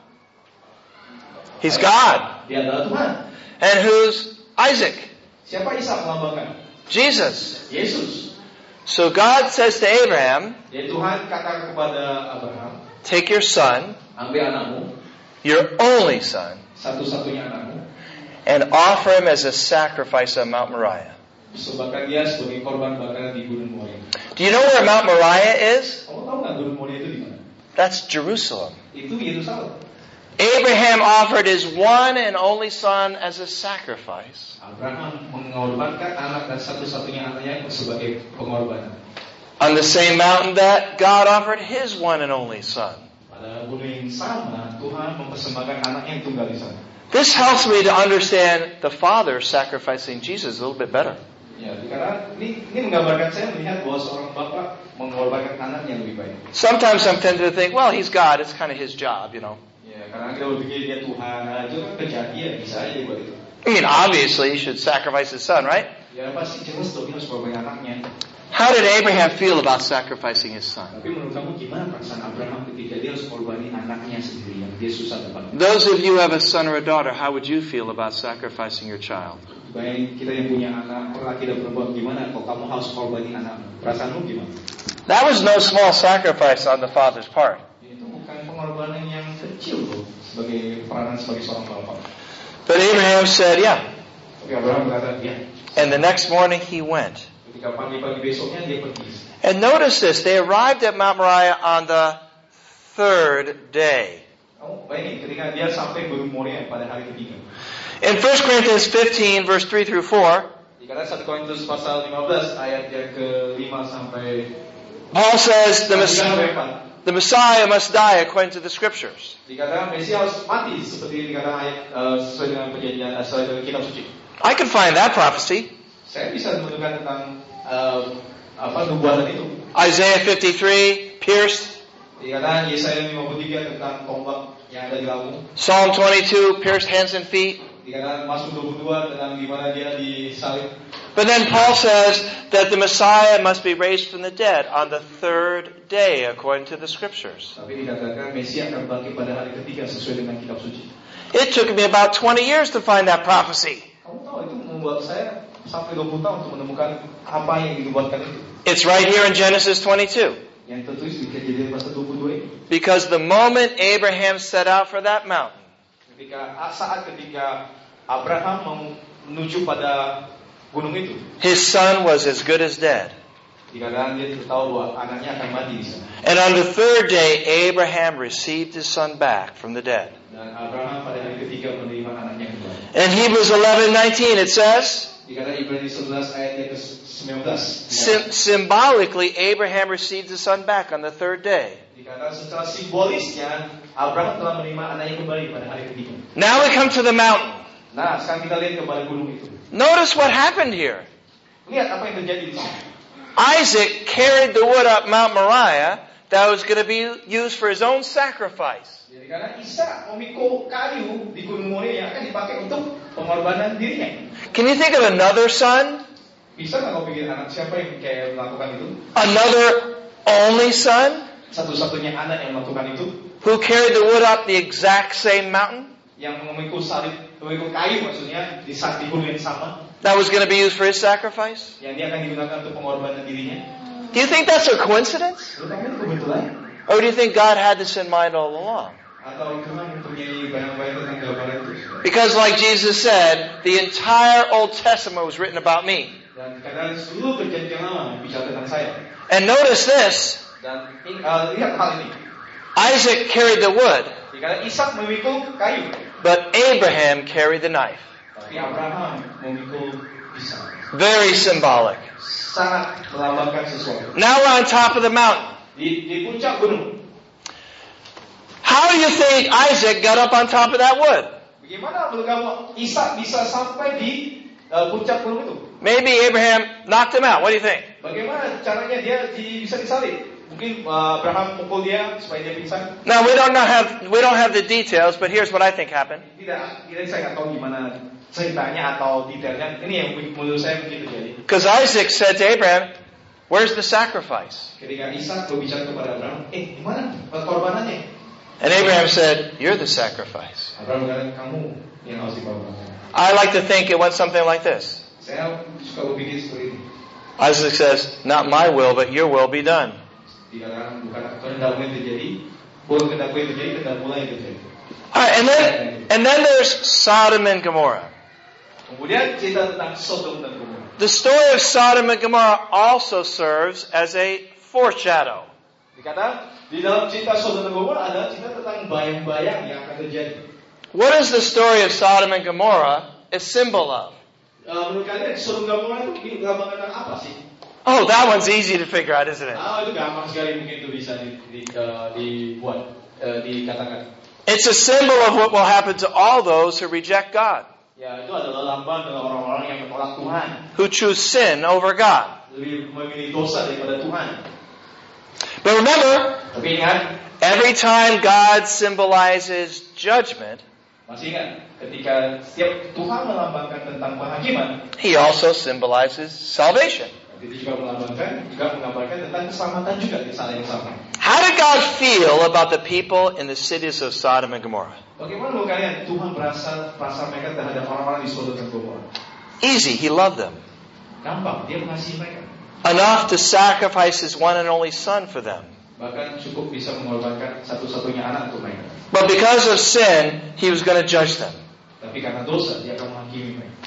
He's God. Dia adalah Tuhan. And who's Isaac? Siapa Ishak melambangkan? Jesus. Yesus. So God says to Abraham, ya, Tuhan katakan kepada Abraham, take your son, ambil anakmu, your only son, satu-satunya anakmu, and offer him as a sacrifice on Mount Moriah. Persembahkan dia sebagai korban bakaran di Gunung Moria. Do you know where Mount Moriah is? Kamu tahu nggak Gunung Moria itu di mana? That's Jerusalem. Itu Yerusalem. Abraham offered his one and only son as a sacrifice. Abraham mengorbankan anak dan satu-satunya anaknya sebagai pengorbanan. On the same mountain that God offered his one and only son. Pada gunung yang sama, Tuhan mempersembahkan anaknya yang tunggal di sana. This helps me to understand the Father sacrificing Jesus a little bit better. Ya, karena ini, ini menggambarkan saya melihat bahwa seorang bapak mengorbankan anaknya lebih baik. Sometimes I'm tempted to think, well, he's God, it's kind of his job, you know. Ya, karena kita berpikir dia Tuhan, itu kan kerjaan dia, bisa aja buat itu. I mean, obviously, he should sacrifice his son, right? Ya, pasti jelas dong, dia harus korban anaknya. How did Abraham feel about sacrificing his son? Tapi menurut kamu gimana perasaan Abraham ketika dia harus korbani anaknya sendiri yang dia susah dapat? Those of you who have a son or a daughter, how would you feel about sacrificing your child? Baik, kita yang punya anak laki dan perempuan, gimana kalau kamu harus korbani anakmu? Perasaanmu gimana? That was no small sacrifice on the father's part. Itu bukan pengorbanan yang kecil loh, sebagai peranan sebagai seorang bapak. But Abraham said, yeah. Tapi Abraham berkata, ya. And the next morning he went. Ketika pagi-pagi besoknya dia pergi. And notice this, they arrived at Mount Moriah on the third day. Oh, bayangin, ketika dia sampai Gunung Moria pada hari ketiga. In First Corinthians fifteen, verse three through four, dikatakan satu Korintus pasal lima belas ayat yang ke lima sampai Paul says the Messiah, the Messiah must die according to the Scriptures. Dikatakan Mesias harus mati seperti dikatakan ayat uh, sesuai dengan perjanjian uh, sesuai dengan kitab suci. I can find that prophecy. Saya bisa menemukan tentang uh, apa nubuatan itu. Isaiah fifty-three, pierced. Dikatakan Yesaya lima puluh tiga tentang tombak yang ada di lambung. Psalm twenty-two, pierced hands and feet. Dikatakan masuk dua puluh dua tentang di mana dia disalib. But then Paul says that the Messiah must be raised from the dead on the third day, according to the Scriptures. Tapi dikatakan Mesias akan bangkit pada hari ketiga sesuai dengan kitab suci. It took me about twenty years to find that prophecy. Kamu tahu itu membuat saya sampai dua puluh tahun untuk menemukan apa yang dibuatkan itu. It's right here in Genesis twenty-two. Yang tertulis di Kejadian pasal dua puluh dua ini. Because the moment Abraham set out for that mountain, ketika saat ketika Abraham menuju pada gunung itu, his son was as good as dead. Dikatakan dia tahu bahwa anaknya akan mati di sana. And on the third day, Abraham received his son back from the dead. Dan Abraham pada hari ketiga menerima anaknya kembali. In Hebrews eleven nineteen, it says, dikatakan Ibrani sebelas ayat ke sembilan belas. Sim- symbolically, Abraham received his son back on the third day. Dikatakan secara simbolisnya Abraham telah menerima anaknya kembali pada hari ketiga. Now we come to the mountain. Nah, sekarang kita lihat kepada gunung itu. Notice what happened here. Lihat apa yang terjadi di sini. Isaac carried the wood up Mount Moriah that was going to be used for his own sacrifice. Jadi karena Ishak memikul kayu di gunung Moria yang akan dipakai untuk pengorbanan dirinya. Can you think of another son? Bisa nggak kau pikir anak siapa yang kayak melakukan itu? Another only son? Satu-satunya anak yang melakukan itu? Who carried the wood up the exact same mountain? Yang memikul salib, memikul kayu maksudnya di saat di gunung yang sama. That was going to be used for his sacrifice? Yang dia akan digunakan untuk pengorbanan dirinya. Do you think that's a coincidence? Menurut kamu itu kebetulan? Or do you think God had this in mind all along? Atau Tuhan mempunyai bayang-bayang tentang gambaran itu? Because like Jesus said, the entire Old Testament was written about me. Dan kadang seluruh perjanjian lama bicara tentang saya. And notice this. Dan uh, lihat hal ini. Isaac carried the wood. Dikatakan Ishak memikul kayu. But Abraham carried the knife. Tapi Abraham memikul pisau. Very symbolic. Sangat melambangkan sesuatu. Now we're on top of the mountain. Di, di puncak gunung. How do you think Isaac got up on top of that wood? Bagaimana menurut kamu Ishak bisa sampai di uh, puncak gunung itu? Maybe Abraham knocked him out. What do you think? Bagaimana caranya dia di, bisa disalib? Mungkin uh, Abraham pukul dia supaya dia pingsan. Now we don't have we don't have the details, but here's what I think happened. Tidak, tidak saya nggak tahu gimana ceritanya atau detailnya. Ini yang menurut saya mungkin terjadi. Because Isaac said to Abraham, "Where's the sacrifice?" Ketika Ishak berbicara kepada Abraham, eh di mana korbanannya? And Abraham said, "You're the sacrifice." Abraham berkata, kamu yang harus dikorbankan. I like to think it went something like this. Saya suka berpikir seperti ini. Isaac says, "Not my will, but your will be done." Dikatakan bukan kehendakmu yang terjadi, bukan kehendakmu yang terjadi, kehendakmu yang terjadi. All right, and then and then there's Sodom and Gomorrah. Kemudian cerita tentang Sodom dan Gomorrah. The story of Sodom and Gomorrah also serves as a foreshadow. Dikata di dalam cerita Sodom dan Gomorrah ada cerita tentang bayang-bayang yang akan terjadi. What is the story of Sodom and Gomorrah a symbol of? Uh, menurut kalian Sodom dan Gomorrah itu gambaran apa sih? Oh, that one's easy to figure out, isn't it? Ah, itu gampang sekali mungkin itu bisa di, di, uh, dibuat, uh, dikatakan. It's a symbol of what will happen to all those who reject God, Ya, itu adalah lambang dengan orang-orang yang menolak Tuhan, who choose sin over God. lebih memilih dosa daripada Tuhan. But remember, Tapi ingat, every time God symbolizes judgment, masih ingat, ketika setiap Tuhan melambangkan tentang penghakiman, He also symbolizes salvation. itu juga melambangkan, juga menggambarkan tentang keselamatan juga di saat yang sama. How did God feel about the people in the cities of Sodom and Gomorrah? Bagaimana menurut kalian Tuhan berasa perasaan mereka terhadap orang-orang di Sodom dan Gomorrah? Easy, He loved them. Gampang, dia mengasihi mereka. Enough to sacrifice His one and only Son for them. Bahkan cukup bisa mengorbankan satu-satunya anak untuk mereka. But because of sin, He was going to judge them. Tapi karena dosa, dia akan menghakimi mereka.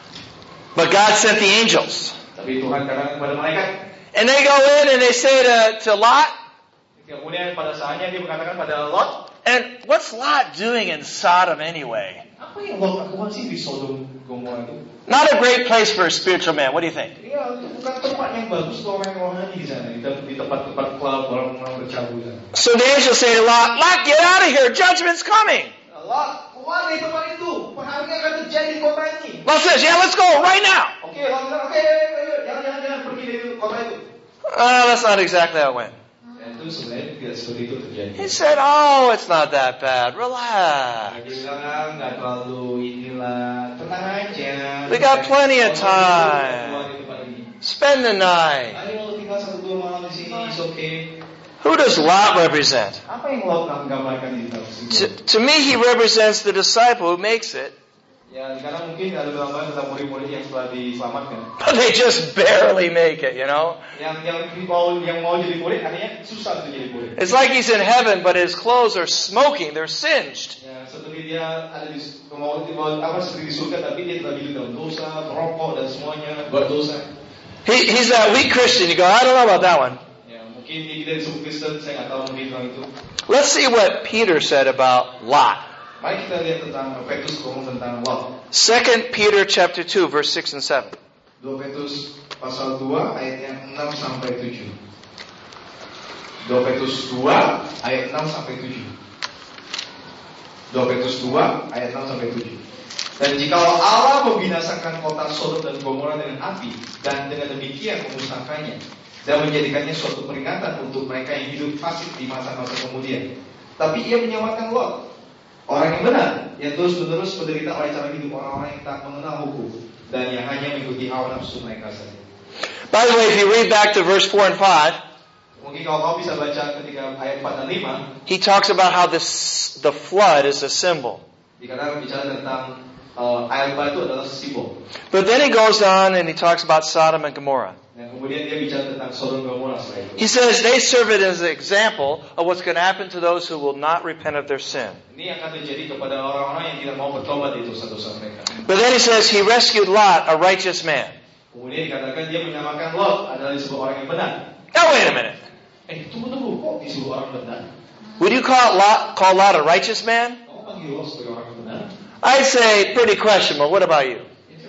But God sent the angels. Tapi Tuhan katakan kepada malaikat. And they go in and they say to, to Lot, Kemudian pada saatnya dia mengatakan pada Lot, and what's Lot doing in Sodom anyway? apa yang Lot lakukan sih di Sodom Gomorrah itu? Not a great place for a spiritual man. What do you think? Iya, itu bukan tempat yang bagus untuk orang yang rohani di sana, di di tempat-tempat klub orang-orang bercabul di sana. So the angels say to Lot, Lot, get out of here. Judgment's coming. Lot, keluar dari tempat itu. Perharian akan terjadi di kota ini. Lot says, yeah, let's go right now. Oke, Lot bilang, oke, ayo, jangan, jangan, jangan pergi dari kota itu. Uh, that's not exactly how it went. Dan itu itu sebenarnya tidak seperti itu terjadi. He said, "Oh, it's not that bad. Relax. Dia bilang nggak terlalu inilah, tenang aja. We got plenty of time. Spend the night." Ayo tinggal satu dua malam di sini, it's okay. Who does Lot represent? Apa yang Lot gambarkan di dalam To, to me, he represents the disciple who makes it. Ya, karena mungkin ada gambaran tentang murid-murid yang telah diselamatkan. But they just barely make it, you know. Yang yang mau yang mau jadi murid, akhirnya susah untuk jadi murid. It's like he's in heaven, but his clothes are smoking. They're singed. Ya, seperti dia ada di mau apa seperti di surga, tapi dia telah hidup dalam dosa, merokok dan semuanya buat dosa. He, he's that weak Christian. You go, I don't know about that one. Ya, mungkin dia tidak disebut Kristen, saya nggak tahu mungkin tentang itu. Let's see what Peter said about Lot. Mari kita lihat tentang Petrus ngomong tentang Lot. Second Peter chapter two, verse six and seven. dua Petrus pasal dua ayatnya enam sampai tujuh. dua Petrus dua ayat enam sampai tujuh. dua Petrus dua ayat enam sampai tujuh. Dan jikalau Allah membinasakan kota Sodom dan Gomora dengan api, dan dengan demikian memusnahkannya dan menjadikannya suatu peringatan untuk mereka yang hidup fasik di masa-masa kemudian, tapi ia menyelamatkan Lot, orang yang benar, yang terus-menerus menderita oleh cara hidup orang-orang yang tak mengenal hukum dan yang hanya mengikuti hawa nafsu mereka saja. By the way, if you read back to verse four and five, mungkin kalau kau bisa baca ketika ayat empat dan lima, he talks about how this, the flood is a symbol. dikatakan bicara tentang uh, air bah itu adalah simbol. But then he goes on and he talks about Sodom and Gomorrah. Dan kemudian dia bicara tentang Sodom dan Gomora setelah itu. He says they serve it as an example of what's going to happen to those who will not repent of their sin. Ini akan terjadi kepada orang-orang yang tidak mau bertobat dari dosa-dosa mereka. But then he says he rescued Lot, a righteous man. Kemudian dikatakan dia menyamakan Lot adalah disebut orang yang benar. Now wait a minute. Eh, tunggu-tunggu, kok disebut orang benar? Would you call Lot, call Lot a righteous man? Kamu panggil Lot sebagai orang yang benar? I'd say pretty questionable. What about you?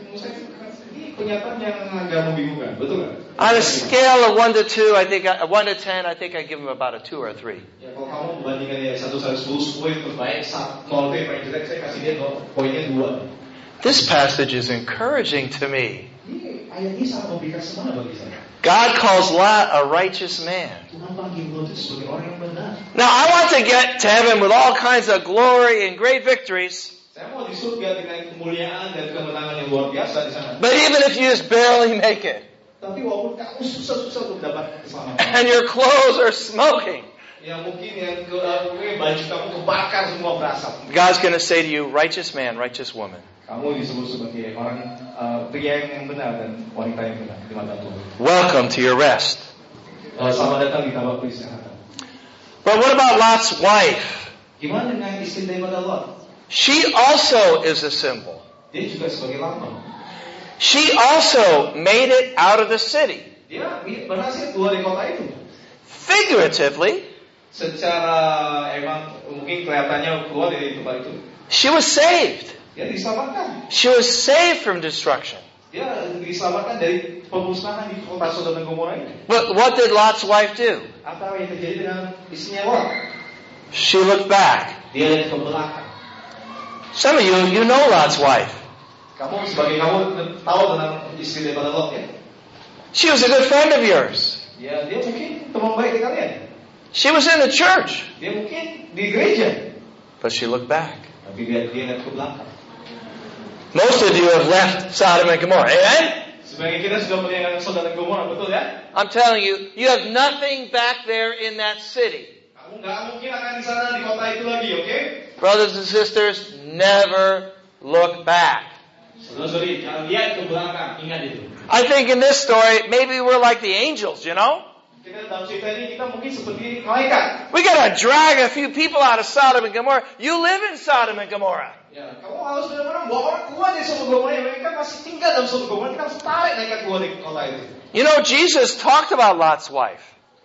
Ini pernyataan yang agak membingungkan, betul nggak? On a scale of one to two, I think I, one to ten, I think I give him about a two or a three. Ya, kalau kamu membandingkan ya satu sampai sepuluh, sepuluh yang terbaik, nol itu yang paling jelek, saya kasih dia poinnya dua. This passage is encouraging to me. Ini ayat ini sangat memberikan semangat bagi saya. God calls Lot a righteous man. Tuhan panggil Lot itu sebagai orang yang benar. Now I want to get to heaven with all kinds of glory and great victories. Saya mau di surga dengan kemuliaan dan kemenangan yang luar biasa di sana. But even if you just barely make it, tapi walaupun kamu susah-susah untuk dapat keselamatan, and your clothes are smoking, ya mungkin yang ke, uh, baju kamu kebakar semua berasap. God's going to say to you, righteous man, righteous woman. Kamu disebut sebagai orang uh, pria yang benar dan wanita yang benar di mata Tuhan. Welcome to your rest. Uh, selamat datang di tabak peristirahatan. But what about Lot's wife? Gimana dengan istri daripada Lot? She also is a symbol. Dia juga sebagai lambang. She also made it out of the city. Dia berhasil keluar dari kota itu. Figuratively, secara emang mungkin kelihatannya keluar dari tempat itu. She was saved. Dia diselamatkan. She was saved from destruction. Dia diselamatkan dari pemusnahan di kota Sodom dan Gomora ini. But what did Lot's wife do? Apa yang terjadi dengan istrinya Lot? She looked back. Dia lihat ke belakang. Some of you, you know Lot's wife. Kamu sebagai kamu tahu tentang istri daripada Lot ya? She was a good friend of yours. Ya, dia mungkin teman baik kalian. She was in the church. Dia mungkin di gereja. But she looked back. Tapi dia dia lihat ke belakang. Most of you have left Sodom and Gomorrah. Amen? Sebagian kita sudah meninggalkan Sodom dan Gomora, betul ya? I'm telling you, you have nothing back there in that city. Kamu nggak mungkin akan di sana di kota itu lagi, oke? Okay? Brothers and sisters, never look back. Saudara-saudari, jangan lihat ke belakang, ingat itu. I think in this story, maybe we're like the angels, you know? Kita dalam cerita ini kita mungkin seperti malaikat. We gotta drag a few people out of Sodom and Gomorrah. You live in Sodom and Gomorrah. Ya, kamu harus benar-benar bawa orang keluar dari Sodom dan Gomorrah. Mereka masih tinggal dalam Sodom dan Gomorrah. Kita harus tarik mereka keluar dari kota itu. You know, Jesus talked about Lot's wife.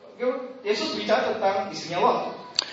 Yesus bicara tentang istrinya Lot.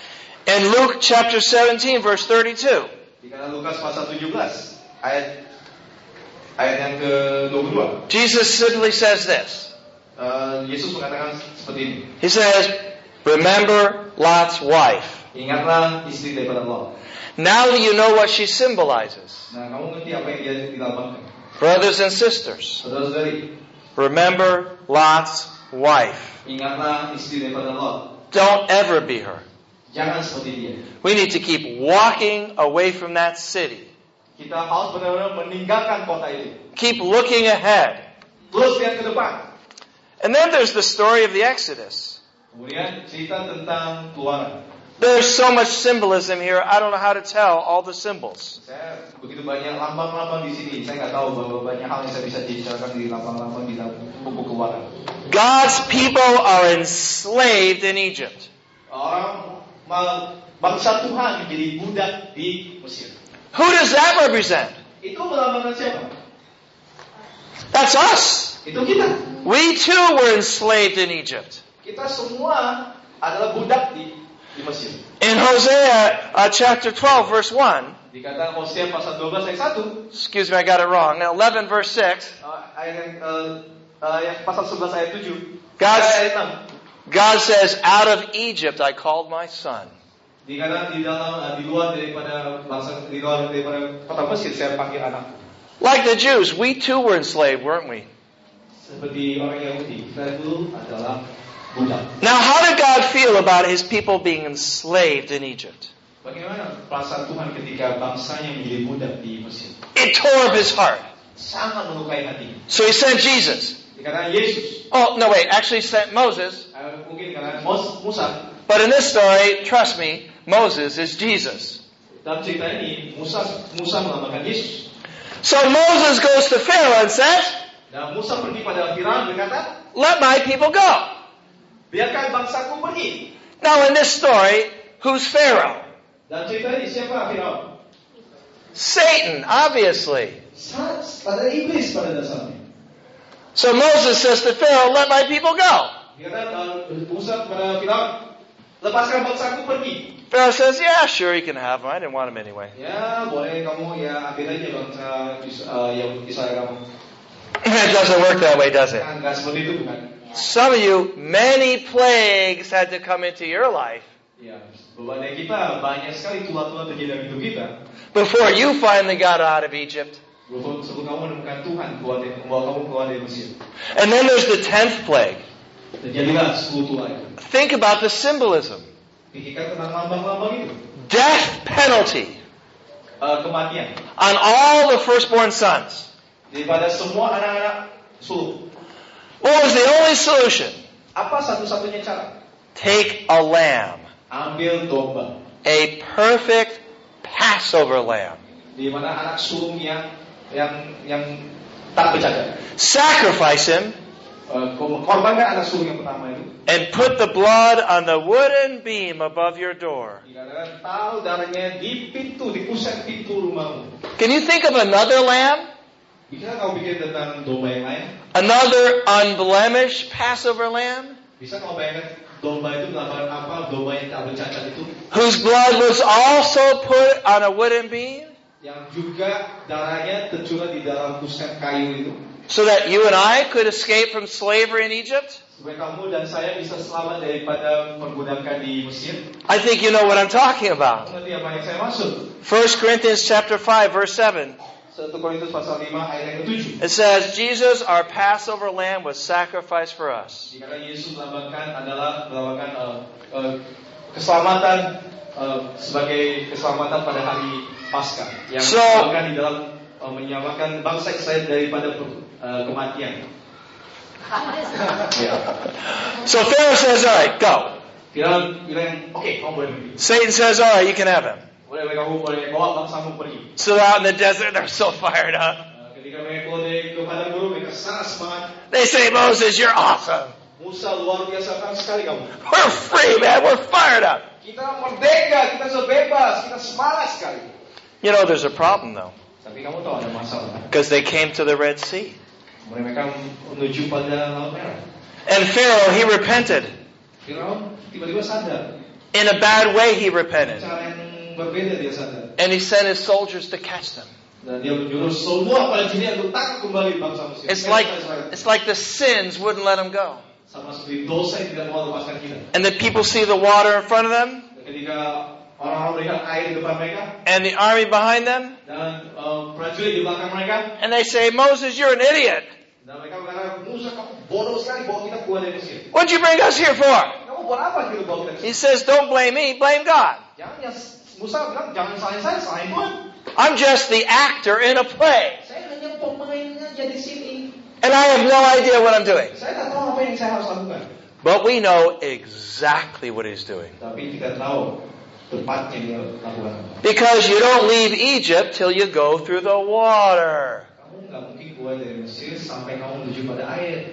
In Luke chapter seventeen, verse thirty-two. Di kana Lukas pasal tujuh belas ayat ayat yang ke dua puluh dua. Jesus simply says this. Uh, Yesus mengatakan seperti ini. He says, remember Lot's wife. Ingatlah istri daripada Lot. Now that you know what she symbolizes. Nah, kamu ngerti apa yang dia dilambangkan. Brothers and sisters, saudara-saudari, remember Lot's wife. Ingatlah istri daripada Lot. Don't ever be her. Jangan seperti dia. We need to keep walking away from that city. Kita harus benar-benar meninggalkan kota itu. Keep looking ahead. Terus lihat ke depan. And then there's the story of the Exodus. Kemudian cerita tentang keluaran. There's so much symbolism here, I don't know how to tell all the symbols. Saya begitu banyak lambang-lambang di sini. Saya nggak tahu bahwa banyak hal yang saya bisa bicarakan di lambang-lambang di dalam buku keluaran. God's people are enslaved in Egypt. Orang bangsa Tuhan menjadi budak di Mesir. Who does that represent? Itu melambangkan siapa? That's us. Itu kita. We too were enslaved in Egypt. Kita semua adalah budak di, di Mesir. In Hosea uh, chapter twelve verse one. Dikatakan Hosea pasal dua belas ayat satu. Excuse me, I got it wrong. eleven verse six. Uh, ayat uh, uh, yang pasal sebelas ayat tujuh. God, ayat enam. God says, "Out of Egypt I called my son." Dikatakan di dalam uh, di luar daripada bangsa di luar daripada kota Mesir saya panggil anak. Like the Jews, we too were enslaved, weren't we? Seperti orang Yahudi, kita dulu adalah budak. Now, how did God feel about His people being enslaved in Egypt? Bagaimana perasaan Tuhan ketika bangsanya menjadi budak di Mesir? It tore up His heart. Sangat melukai hati. So He sent Jesus. Dikatakan Yesus. Oh, no, wait, actually He sent Moses. Uh, mungkin dikatakan Musa. But in this story, trust me, Moses is Jesus. Dalam cerita ini, Musa Musa melambangkan Yesus. So Moses goes to Pharaoh and says, dan Musa pergi pada Firaun berkata, "Let my people go." biarkan bangsaku pergi. Now in this story, who's Pharaoh? Dalam cerita ini siapa Firaun? Satan, obviously. Pada iblis pada dasarnya. So Moses says to Pharaoh, "Let my people go." Dikatakan Musa kepada Firaun, lepaskan bangsaku pergi. Pharaoh says, "Yeah, sure, you can have them. I didn't want them anyway." Ya, boleh kamu ya ambil aja bangsa uh, yang Israel kamu. It doesn't work that way, does it? Kan enggak seperti itu bukan? Some of you, many plagues had to come into your life Ya, bebannya kita banyak sekali tulah-tulah terjadi dalam hidup kita. before you finally got out of Egypt. Sebelum kamu menemukan Tuhan keluar dari, membawa kamu keluar dari Mesir. And then there's the tenth plague. Terjadilah sepuluh tulah itu. Think about the symbolism. Pikirkan tentang lambang-lambang itu. Death penalty Uh, kematian. on all the firstborn sons. Daripada semua anak-anak sulung. What was the only solution? Apa satu-satunya cara? Take a lamb. Ambil domba. A perfect Passover lamb. Di mana anak sulung yang yang yang tak bercacat. Sacrifice him. Uh, korbankan anak sulung yang pertama itu. And put the blood on the wooden beam above your door. Dikatakan taruh darahnya di pintu, di pusat pintu rumahmu. Can you think of another lamb? Bisa kau pikir tentang domba yang lain? Another unblemished Passover lamb? Bisa kau bayangkan domba itu melambangkan apa? Domba yang tak bercacat itu? Whose blood was also put on a wooden beam? Yang juga darahnya tercurah di dalam pusat kayu itu. So that you and I could escape from slavery in Egypt? Supaya kamu dan saya bisa selamat daripada perbudakan di Mesir. I think you know what I'm talking about. Ngerti apa yang saya maksud? First Corinthians chapter five verse seven. satu Korintus pasal lima ayat yang ketujuh. It says, Jesus, our Passover lamb, was sacrificed for us. Dikatakan Yesus melambangkan adalah melambangkan uh, uh, keselamatan uh, sebagai keselamatan pada hari Paskah yang So, melambangkan di dalam uh, menyelamatkan bangsa Israel daripada uh, kematian. Ya. So Pharaoh says, all right, go. Firaun bilang, oke, okay, kamu boleh pergi. Satan says, all right, you can have him. Boleh, kamu boleh bawa bangsamu pergi. So out in the desert, they're so fired up. Uh, ketika mereka keluar dari ke padang gurun, mereka sangat semangat. They say, Moses, you're awesome. Musa luar biasa kan sekali kamu. We're free, man. We're fired up. Kita merdeka, kita sudah bebas, kita semangat sekali. You know, there's a problem, though. Tapi kamu tahu ada masalah. Because they came to the Red Sea. Mereka menuju pada Laut Merah. And Pharaoh, he repented. Firaun tiba-tiba sadar. In a bad way, he repented. Cara yang berbeda dia sadar. And he sent his soldiers to catch them. Dan dia menyuruh semua prajurit untuk tangkap kembali bangsa Mesir. It's like, it's like the sins wouldn't let them go. Sama seperti dosa yang tidak mau lepaskan kita. And the people see the water in front of them. Ketika orang-orang melihat air di depan mereka. And the army behind them. Dan uh, prajurit di belakang mereka. And they say, Moses, you're an idiot. Dan mereka berkata, Musa kamu bodoh sekali bawa kita keluar dari Mesir. What'd you bring us here for? Kamu buat apa gitu bawa kita? He says, don't blame me, blame God. Jangan ya, Musa bilang jangan salahin saya, salahin Tuhan. I'm just the actor in a play. Saya hanya pemainnya jadi sini. And I have no idea what I'm doing. Saya tak tahu apa yang saya harus lakukan. But we know exactly what he's doing. Tapi kita tahu tepatnya dia lakukan. Because you don't leave Egypt till you go through the water. Kamu nggak mungkin keluar dari Mesir sampai kamu menuju pada air.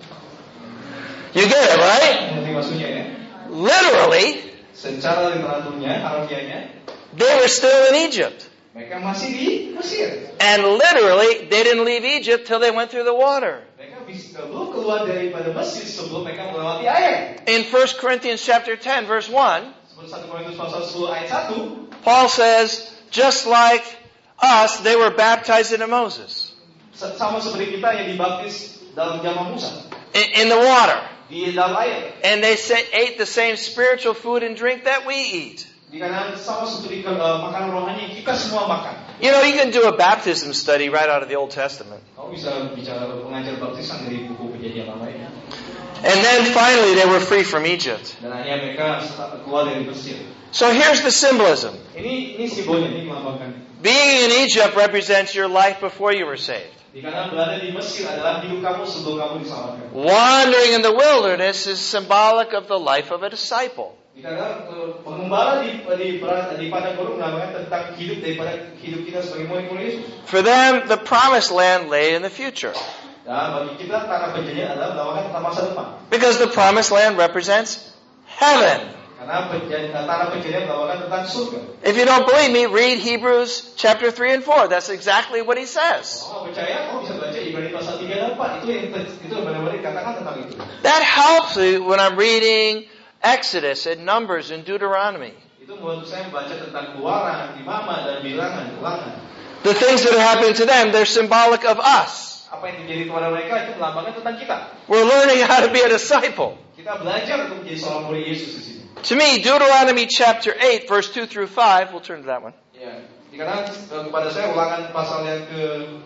You get it, right? Ngerti maksudnya ya? Literally, secara literaturnya, harfiahnya, they were still in Egypt. Mereka masih di Mesir. And literally, they didn't leave Egypt till they went through the water. Mereka bisa belum keluar daripada Mesir sebelum mereka melewati air. In First Corinthians chapter ten, verse one, Seperti satu Korintus pasal sepuluh ayat satu, Paul says, just like us, they were baptized into Moses. Sama seperti kita yang dibaptis dalam zaman Musa. In, in the water. Di dalam air. And they say, ate the same spiritual food and drink that we eat. Dikarenakan sama seperti uh, makanan rohani yang kita semua makan. You know, you can do a baptism study right out of the Old Testament. Kamu bisa bicara pengajar baptisan dari buku Perjanjian Lama ini. And then finally they were free from Egypt. Dan akhirnya mereka keluar dari Mesir. So here's the symbolism. Ini ini simbolnya, ini melambangkan. Being in Egypt represents your life before you were saved. Dikarenakan berada di Mesir adalah hidup kamu sebelum kamu diselamatkan. Wandering in the wilderness is symbolic of the life of a disciple. Dikarenakan pengembala di di di padang gurun melambangkan tentang hidup daripada hidup kita sebagai murid-murid Yesus. For them, the promised land lay in the future. Dan bagi kita tanah perjanjian adalah melambangkan tentang masa depan. Because the promised land represents heaven. Karena perjanjian, tanah perjanjian melambangkan tentang surga. If you don't believe me, read Hebrews chapter three and four. That's exactly what he says. Kalau percaya, kamu bisa baca Ibrani pasal tiga dan empat. Itu yang itu benar-benar dikatakan tentang itu. That helps me when I'm reading Exodus and Numbers and Deuteronomy. Itu membantu saya membaca tentang Keluaran, Imamah dan Bilangan, Ulangan. The things that are happening to them, they're symbolic of us. Apa yang terjadi kepada mereka itu melambangkan tentang kita. We're learning how to be a disciple. Kita belajar untuk menjadi seorang murid Yesus di sini. To me, Deuteronomy chapter eight, verse two through five, we'll turn to that one. Ya, dikatakan kepada saya Ulangan pasal yang ke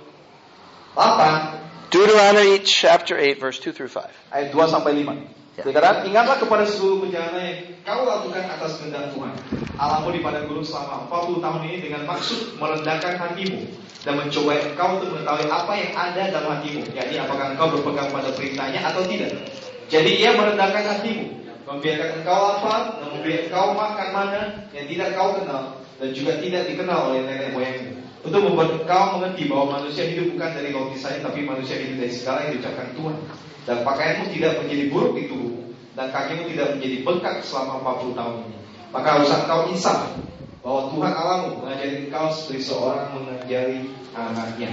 delapan. Deuteronomy chapter eight, verse two through five. Ayat dua sampai lima. Dikatakan, ingatlah kepada seluruh perjalanan yang kau lakukan atas kehendak Tuhan Allahmu di padang gurun selama empat puluh tahun ini dengan maksud merendahkan hatimu dan mencoba engkau untuk mengetahui apa yang ada dalam hatimu, yakni apakah engkau berpegang pada perintahnya atau tidak. Jadi ia merendahkan hatimu, membiarkan engkau lapar dan memberi engkau makan mana yang tidak kau kenal dan juga tidak dikenal oleh nenek moyangmu, untuk membuat engkau mengerti bahwa manusia hidup bukan dari roti saja, tapi manusia hidup dari segala yang diucapkan Tuhan. Dan pakaianmu tidak menjadi buruk di tubuhmu, dan kakimu tidak menjadi bengkak selama empat puluh tahun ini. Maka haruslah engkau insaf bahwa Tuhan Allahmu mengajari engkau seperti seorang mengajari anaknya.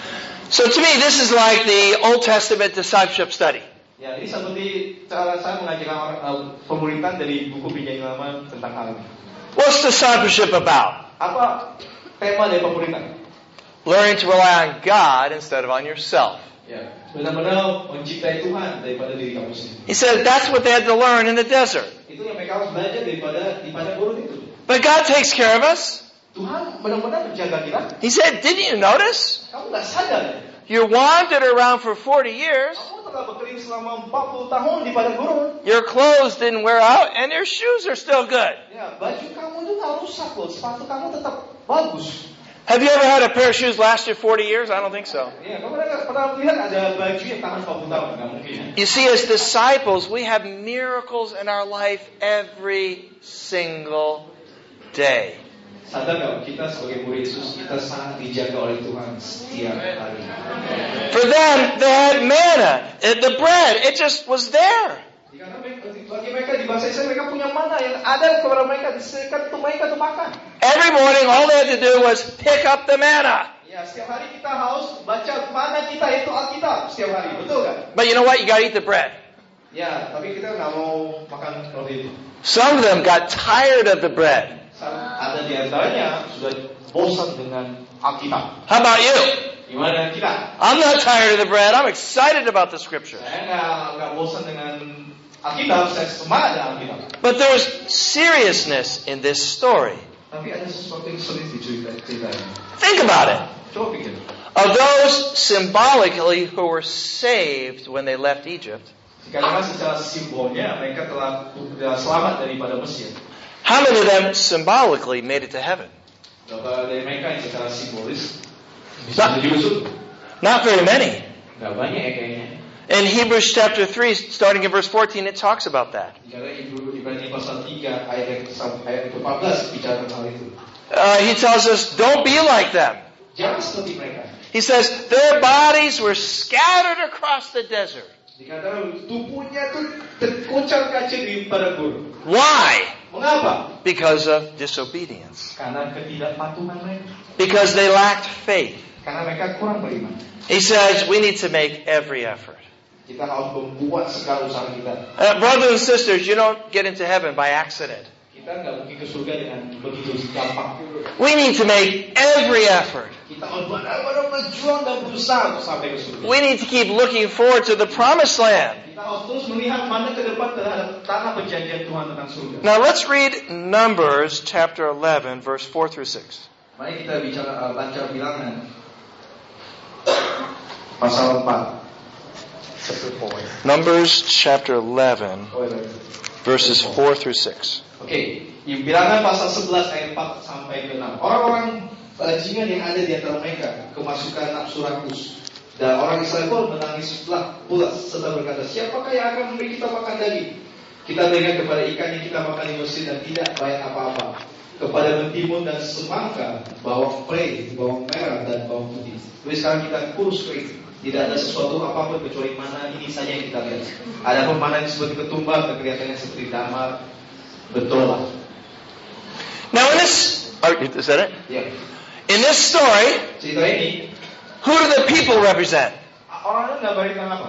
So to me, this is like the Old Testament discipleship study. Ya, ini seperti cara saya mengajarkan orang uh, pemuritan dari buku Perjanjian Lama tentang hal ini. What's discipleship about? Apa tema dari pemuritan? Learning to rely on God instead of on yourself. Ya, benar-benar menciptai Tuhan daripada diri kamu sendiri. He said that's what they had to learn in the desert. Itu yang mereka harus belajar daripada di padang gurun itu. But God takes care of us. Tuhan benar-benar menjaga kita. He said, didn't you notice? Kamu nggak sadar? You wandered around for forty years. Kamu telah berkeliling selama empat puluh tahun di padang gurun. Your clothes didn't wear out and your shoes are still good. Ya, baju kamu itu nggak rusak loh, sepatu kamu tetap bagus. Have you ever had a pair of shoes last you forty years? I don't think so. Ya, kamu pernah lihat ada baju yang tahan empat puluh tahun? Nggak mungkin. You see, as disciples, we have miracles in our life every single day. Sadar nggak, kita sebagai murid Yesus, kita sangat dijaga oleh Tuhan setiap hari. For them, they had manna, the bread, it just was there. Karena bagi mereka di bahasa Israel, mereka punya mana yang ada kepada mereka, disediakan untuk mereka untuk makan. Every morning, all they had to do was pick up the manna. Ya, setiap hari kita harus baca mana kita itu Alkitab setiap hari, betul kan? But you know what? You gotta eat the bread. Ya, tapi kita nggak mau makan roti itu. Some of them got tired of the bread. Ada di antaranya sudah bosan dengan Alkitab. How about you? Gimana kita? I'm not tired of the bread. I'm excited about the scripture. Saya nggak nggak bosan dengan Alkitab, saya semangat dengan Alkitab. But there's seriousness in this story. Tapi ada sesuatu yang serius di ceritanya. Think about it. Coba pikir. Of those symbolically who were saved when they left Egypt, Karena secara simbolnya mereka telah selamat daripada Mesir. How many of them symbolically made it to heaven? Berapa dari mereka yang secara simbolis bisa jadi masuk? Not very many. Gak banyak ya kayaknya. In Hebrews chapter three, starting in verse fourteen, it talks about that. Uh, he tells us, don't be like them. He says, their bodies were scattered across the desert. Why? Because of disobedience. Because they lacked faith. He says, we need to make every effort. Uh, brothers and sisters, you don't get into heaven by accident. We need to make every effort. We need to keep looking forward to the promised land. Now let's read Numbers chapter eleven, verse four through six. Mari kita bicara baca Bilangan pasal empat. Numbers chapter eleven, verses four through six. Oke, okay. Bilangan pasal sebelas ayat empat sampai ke enam. Orang-orang bajingan yang ada di antara mereka kemasukan nafsu rakus. Dan orang Israel pun menangislah pula serta berkata, siapakah yang akan memberi kita makan daging? Kita berikan kepada ikan yang kita makan di Mesir dan tidak bayar apa-apa. Kepada mentimun dan semangka, bawang prei, bawang merah dan bawang putih. Tapi sekarang kita kurus kering. Tidak ada sesuatu apapun kecuali mana ini saja yang kita lihat. Ada pemandangan seperti ketumbar, kelihatannya seperti damar. Betul lah. Now in this, oh, is that it? Yeah. In this story, cerita ini, who do the people represent? Orang itu gambarkan apa?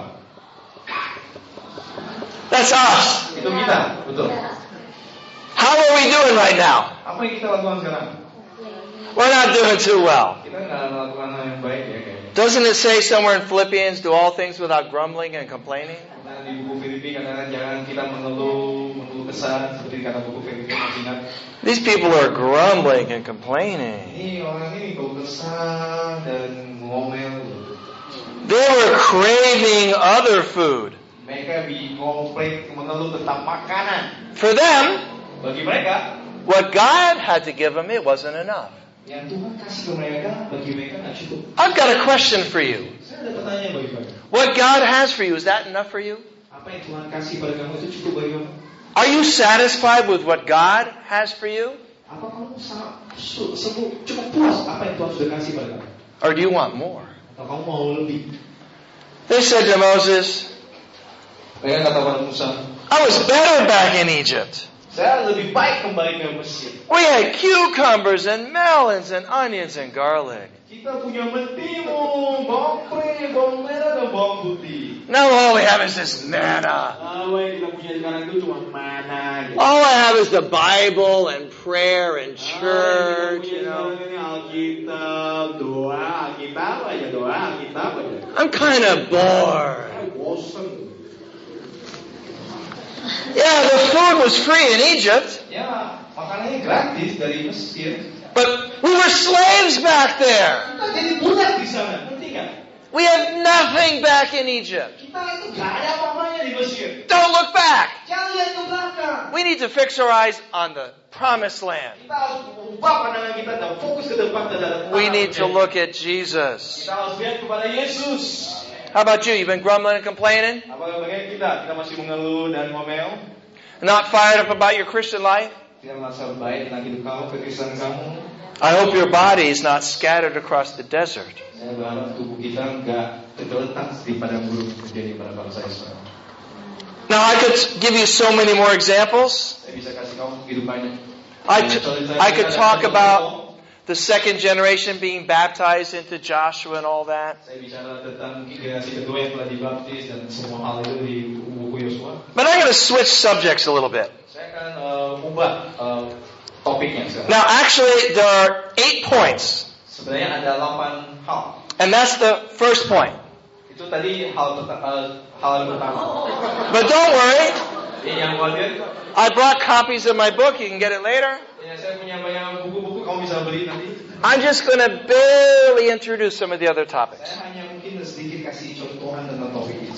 That's us. Itu kita, betul. How are we doing right now? Apa yang kita lakukan sekarang? We're not doing too well. Kita nggak melakukan hal yang baik ya kayaknya. Doesn't it say somewhere in Philippians, do all things without grumbling and complaining? Nah, di buku Filipi katakan jangan kita mengeluh, mengeluh kesal seperti kata buku Filipi ingat. These people are grumbling and complaining. Ini orang ini mengeluh kesal dan ngomel. They were craving other food. Mereka ngomel mengeluh tentang makanan. For them, bagi mereka, what God had to give them, it wasn't enough. Yang Tuhan kasih ke mereka, bagi mereka nggak cukup. I've got a question for you. Saya ada pertanyaan bagi kamu. What God has for you, is that enough for you? Apa yang Tuhan kasih pada kamu itu cukup bagi kamu? Are you satisfied with what God has for you? Apa kamu cukup puas apa yang Tuhan sudah kasih pada kamu? Or do you want more? Atau kamu mau lebih? They said to Moses, mereka kata pada Musa, I was better back in Egypt. Saya lebih baik kembali ke Mesir. We had cucumbers and melons and onions and garlic. Kita punya mentimun, bawang prei, bawang merah dan bawang putih. Now all we have is this manna. Apa yang kita punya sekarang itu cuma mana. All I have is the Bible and prayer and church. You know. Alkitab, doa, Alkitab aja, doa, Alkitab aja. I'm kind of bored. Yeah, the food was free in Egypt. Ya, makanannya gratis dari Mesir. But we were slaves back there. Kita jadi budak di sana, ngerti nggak? We have nothing back in Egypt. Kita itu nggak ada apa-apanya di Mesir. Don't look back. Jangan lihat ke belakang. We need to fix our eyes on the promised land. Kita harus ubah pandangan kita dan fokus ke depan terhadap. We need to look at Jesus. Kita harus lihat kepada Yesus. How about you? You've been grumbling and complaining? Apakah bagaimana kita? Kita masih mengeluh dan ngomel? Not fired up about your Christian life? Tidak merasa baik tentang hidup kamu, kekristenan kamu. I hope your body is not scattered across the desert. Saya berharap tubuh kita enggak tergeletak di padang gurun menjadi pada bangsa Israel. Now I could give you so many more examples. Saya bisa kasih kamu kehidupannya. I, t- I could talk about the second generation being baptized into Joshua and all that. Saya bicara tentang generasi kedua yang telah dibaptis dan semua hal itu di buku Yosua. But I'm going to switch subjects a little bit. Saya akan uh, ubah uh, topiknya sekarang. Now actually there are eight points. Sebenarnya ada delapan hal. And that's the first point. Itu tadi hal uh, hal pertama. But don't worry. Yang khawatir. I brought copies of my book. You can get it later. Ya, saya punya banyak buku-buku, kamu bisa beli nanti. I'm just going to barely introduce some of the other topics. Saya hanya mungkin sedikit kasih contohan tentang topik itu.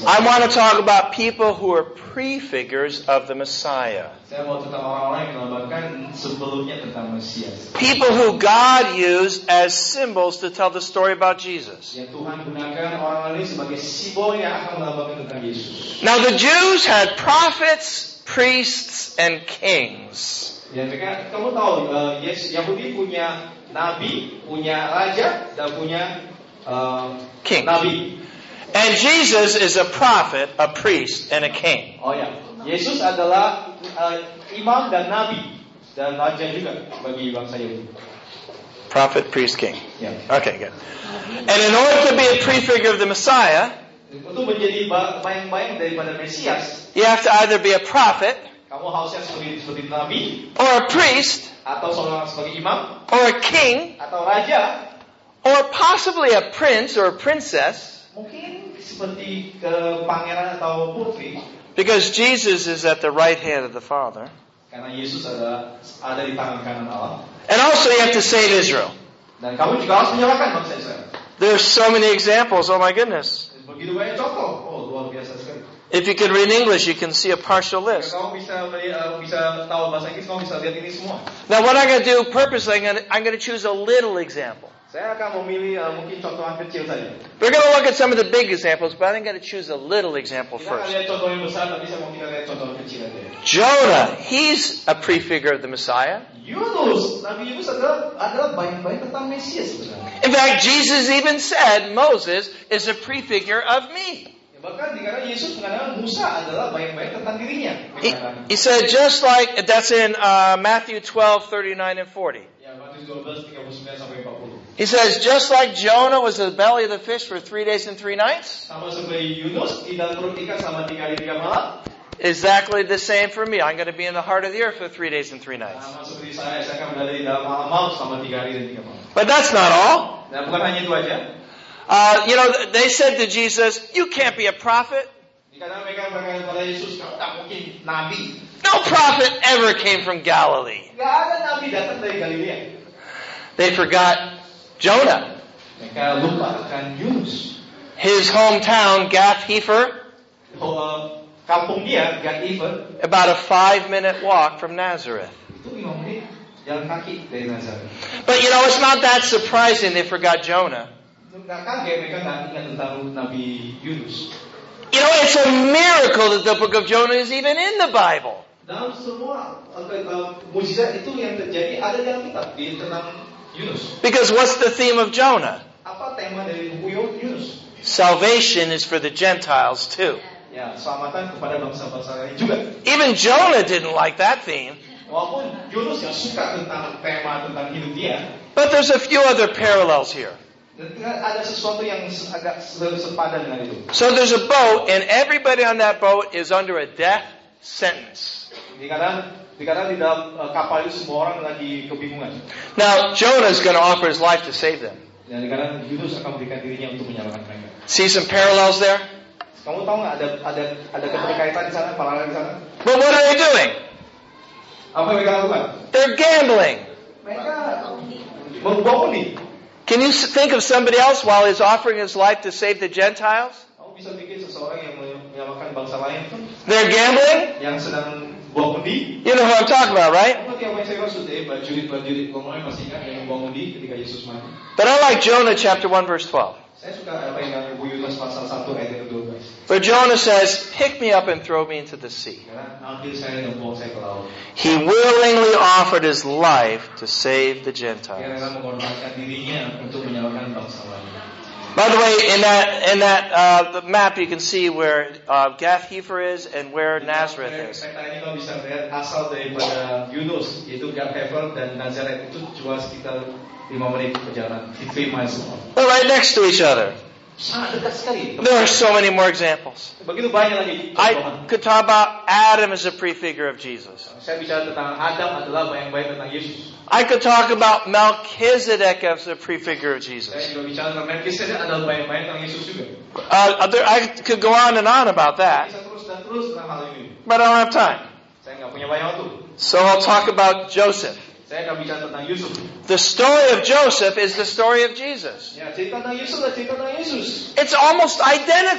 I want to talk about people who are prefigures of the Messiah. Saya mau tentang orang-orang yang melambangkan sebelumnya tentang Mesias. People who God used as symbols to tell the story about Jesus. Yang Tuhan gunakan orang-orang ini sebagai simbol yang akan melambangkan tentang Yesus. Now the Jews had prophets, priests, and kings. Ya, mereka, kamu tahu, uh, yes, Yahudi punya nabi, punya raja, dan punya uh, King. nabi. And Jesus is a prophet, a priest, and a king. Oh ya, Yesus adalah uh, imam dan nabi dan raja juga bagi bangsa Yahudi. Prophet, priest, king. Ya. Okay, good. And in order to be a prefigure of the Messiah, untuk menjadi bayang-bayang daripada Mesias, you have to either be a prophet, kamu harusnya seperti seperti nabi, or a priest, atau seorang sebagai imam, or a king, atau raja, or possibly a prince or a princess. Mungkin seperti ke pangeran atau putri. Because Jesus is at the right hand of the Father. Karena Yesus ada ada di tangan kanan Allah. And also you have to save Israel. Dan kamu juga harus menyelamatkan bangsa Israel. There's so many examples, oh my goodness. Begitu banyak contoh. Oh, luar biasa sekali. If you could read English, you can see a partial list. Kalau kamu bisa uh, bisa tahu bahasa Inggris, kamu bisa lihat ini semua. Now what I'm going to do purposely, I'm going to, I'm going to choose a little example. Saya akan memilih uh, mungkin contohan kecil saja. We're going to look at some of the big examples, but I'm going to choose a little example Kita akan first. lihat contoh yang besar, tapi saya mau kita lihat contoh kecil aja. Jonah, he's a prefigure of the Messiah. Yunus, Nabi Yunus adalah adalah bayang-bayang tentang Mesias sebenarnya. In fact, Jesus even said Moses is a prefigure of me. Ya, bahkan dikatakan Yesus mengatakan Musa adalah bayang-bayang tentang dirinya. He, he said just like, that's in uh, Matthew twelve, thirty-nine and forty. Ya, Matius dua belas, tiga puluh sembilan sampai empat puluh. He says, just like Jonah was in the belly of the fish for three days and three nights, Sama seperti Yunus di dalam perut ikan selama tiga hari tiga malam. exactly the same for me. I'm going to be in the heart of the earth for three days and three nights. Sama seperti saya, saya akan berada di dalam alam maut selama tiga hari dan tiga malam. But that's not all. Dan bukan hanya itu aja. Uh, you know, they said to Jesus, you can't be a prophet. Dikatakan mereka berkata kepada Yesus, kamu tak mungkin nabi. No prophet ever came from Galilee. Gak ada nabi datang dari Galilea. They forgot Jonah. Mereka lupa akan Yunus. His hometown, Gath-Hepher, Bahwa kampung dia, Gath-Hepher, about a five-minute walk from Nazareth. itu lima menit jalan kaki dari Nazareth. But you know, it's not that surprising they forgot Jonah. Nggak kaget mereka nggak ingat tentang Nabi Yunus. You know, it's a miracle that the book of Jonah is even in the Bible. Dalam semua uh, mukjizat itu yang terjadi ada dalam kitab di tentang Yunus. Because what's the theme of Jonah? Apa tema dari buku Yunus? Salvation is for the Gentiles too. Ya, selamatan kepada bangsa-bangsa lain juga. Even Jonah didn't like that theme. Walaupun Yunus yang suka tentang tema tentang hidup dia, But there's a few other parallels here. dan ada sesuatu yang agak sepadan dengan itu. So there's a boat, and everybody on that boat is under a death sentence. Dikatakan, dikatakan di dalam uh, kapal itu semua orang lagi kebingungan. Now, Jonah's going to offer his life to save them. Dan dikatakan Yunus akan berikan dirinya untuk menyelamatkan mereka. See some parallels there? Kamu tahu nggak ada ada ada keterkaitan di sana, paralel di sana? But what are they doing? Apa yang mereka lakukan? They're gambling. Mereka membuang undi. Can you think of somebody else while he's offering his life to save the Gentiles? Kamu bisa bikin seseorang yang menyelamatkan bangsa lain They're gambling? yang sedang buang undi. You know who I'm talking about, right? Apa yang saya maksud eh prajurit-prajurit Romawi masih ingat yang buang undi ketika Yesus mati. But I like Jonah chapter one verse twelve. Saya suka apa yang Bu Yunus pasal satu ayat yang kedua belas. Where Jonah says, pick me up and throw me into the sea. Karena ambil saya dan buang saya ke laut. He willingly offered his life to save the Dia Gentiles. rela mengorbankan dirinya untuk menyelamatkan bangsa lain. By the way, in that in that uh, the map you can see where uh, Gath-Hepher is and where Nazareth is. Peta ini kalau bisa lihat asal daripada Yunus yaitu Gath-Hepher dan Nazareth itu cuma sekitar lima menit perjalanan, three miles. They're right next to each other. Sangat dekat sekali. There are so many more examples. Begitu banyak lagi. I could talk about Adam as a prefigure of Jesus. Saya bicara tentang Adam adalah bayang-bayang tentang Yesus. I could talk about Melchizedek as a prefigure of Jesus. Saya juga bicara tentang Melkisedek adalah bayang-bayang tentang Yesus juga. Uh, there, I could go on and on about that, Bisa terus dan terus tentang hal ini. but I don't have time. Saya nggak punya banyak waktu. So I'll talk about Joseph. Saya akan bicara tentang Yusuf. The story of Joseph is the story of Jesus. Ya, cerita tentang Yusuf adalah cerita tentang Yesus. It's almost identical.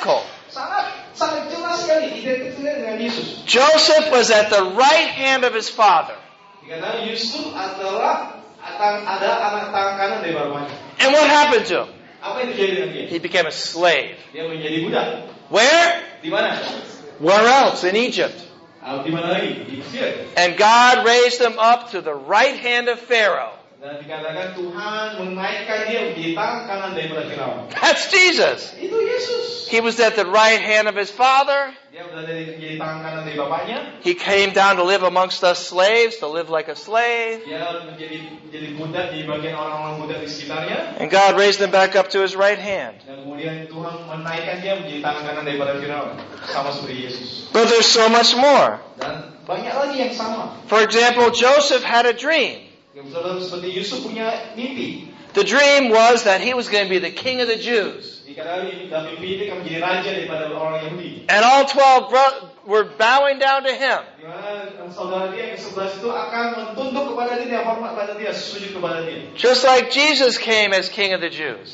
sangat sangat jelas sekali identik dengan Yesus. Joseph was at the right hand of his father. Dikatakan Yusuf adalah ada anak tangan kanan dari bapaknya. And what happened to him? Apa yang terjadi dengan dia? He became a slave. Dia menjadi budak. Where? Di mana? Where else? In Egypt. Di mana lagi? Di Mesir. And God raised him up to the right hand of Pharaoh. Dan dikatakan Tuhan menaikkan dia menjadi tangan kanan daripada Firaun. That's Jesus. Itu Yesus. He was at the right hand of his father. Dia berada menjadi tangan kanan dari bapaknya. He came down to live amongst us slaves, to live like a slave. Dia menjadi menjadi budak di bagian orang-orang budak di sekitarnya. And God raised him back up to his right hand. Dan kemudian Tuhan menaikkan dia menjadi tangan kanan daripada Firaun, sama seperti Yesus. But there's so much more. Dan banyak lagi yang sama. For example, Joseph had a dream. Seperti Yusuf punya mimpi. The dream was that he was going to be the king of the Jews. And all twelve bro- were bowing down to him. Just like Jesus came as king of the Jews.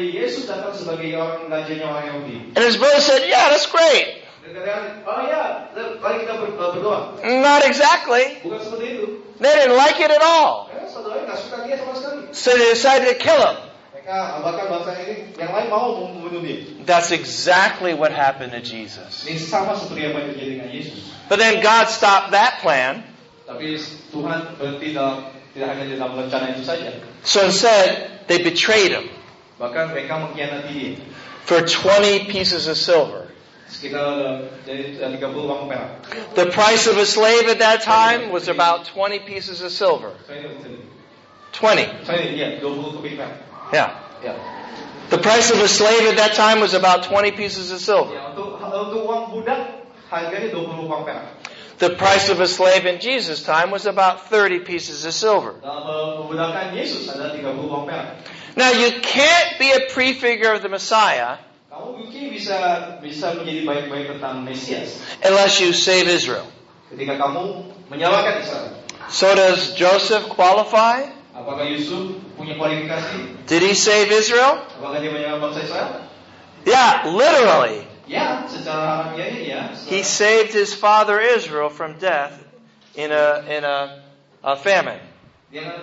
And his brother said, yeah, that's great. Not exactly. They didn't like it at all. So they decided to kill him. That's exactly what happened to Jesus. But then God stopped that plan. So instead, they betrayed him for twenty pieces of silver. The price of a slave at that time was about twenty pieces of silver. twenty. Yeah. The price of a slave at that time was about twenty pieces of silver. The price of a slave in Jesus' time was about thirty pieces of silver. Now you can't be a prefigure of the Messiah unless you save Israel. So does Joseph qualify? Did he save Israel? Yeah, literally. He saved his father Israel from death in a in a, a famine. And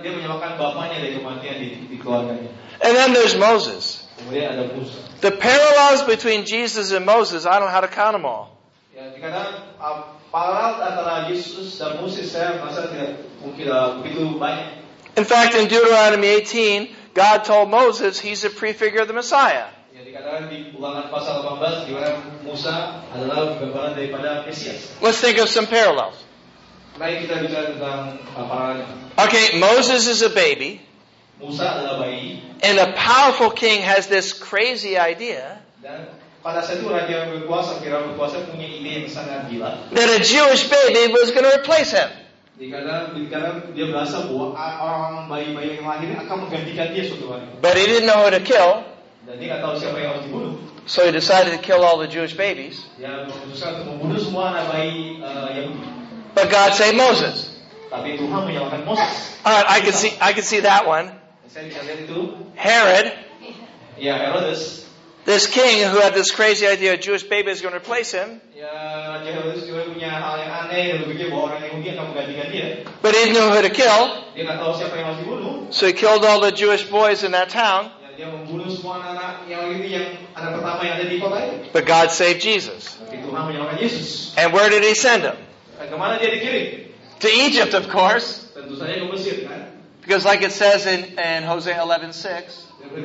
then there's Moses. The parallels between Jesus and Moses, I don't know how to count them all. In fact, in Deuteronomy eighteen, God told Moses he's a prefigure of the Messiah. Let's think of some parallels. Okay, Moses is a baby. And a powerful king has this crazy idea that a Jewish baby was going to replace him. But he didn't know who to kill. So he decided to kill all the Jewish babies. But God saved Moses. Alright, I can see I can see that one. Herod, this king who had this crazy idea a Jewish baby is going to replace him. But he didn't know who to kill. So he killed all the Jewish boys in that town. But God saved Jesus. And where did he send him? To Egypt, of course. Because like it says in, in Hosea eleven six,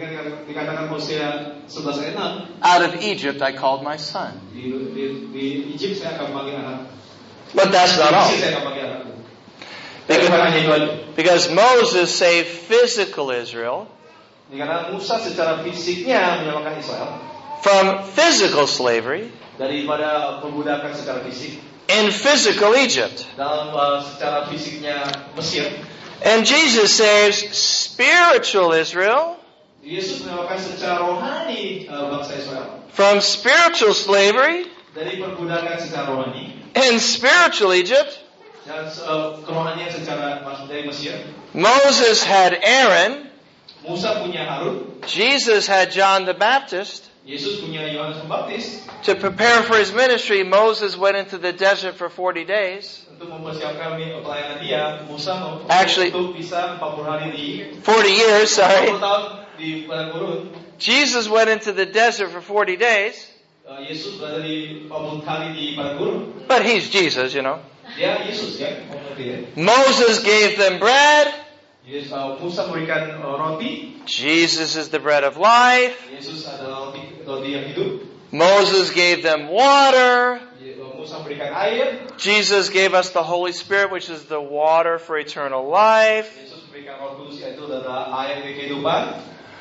out of Egypt I called my son. But that's not all. Because, because Moses saved physical Israel from physical slavery in physical Egypt. And Jesus saves spiritual Israel from spiritual slavery in spiritual Egypt. Moses had Aaron. Jesus had John the Baptist. Yesus punya Yohanes Pembaptis. To prepare for his ministry, Moses went into the desert for forty days. Untuk mempersiapkan pelayanan dia, Musa Actually, untuk bisa empat puluh hari di forty years, sorry. empat puluh tahun di padang gurun. Jesus went into the desert for forty days. Uh, Yesus berada di empat puluh hari di padang gurun. But he's Jesus, you know. Dia Yesus ya. Moses gave them bread. Yesus, uh, Musa memberikan uh, roti. Jesus is the bread of life. Yesus adalah roti, roti yang hidup. Moses gave them water. Musa memberikan air. Jesus gave us the Holy Spirit, which is the water for eternal life. Yesus memberikan Roh Kudus, yaitu adalah air kehidupan.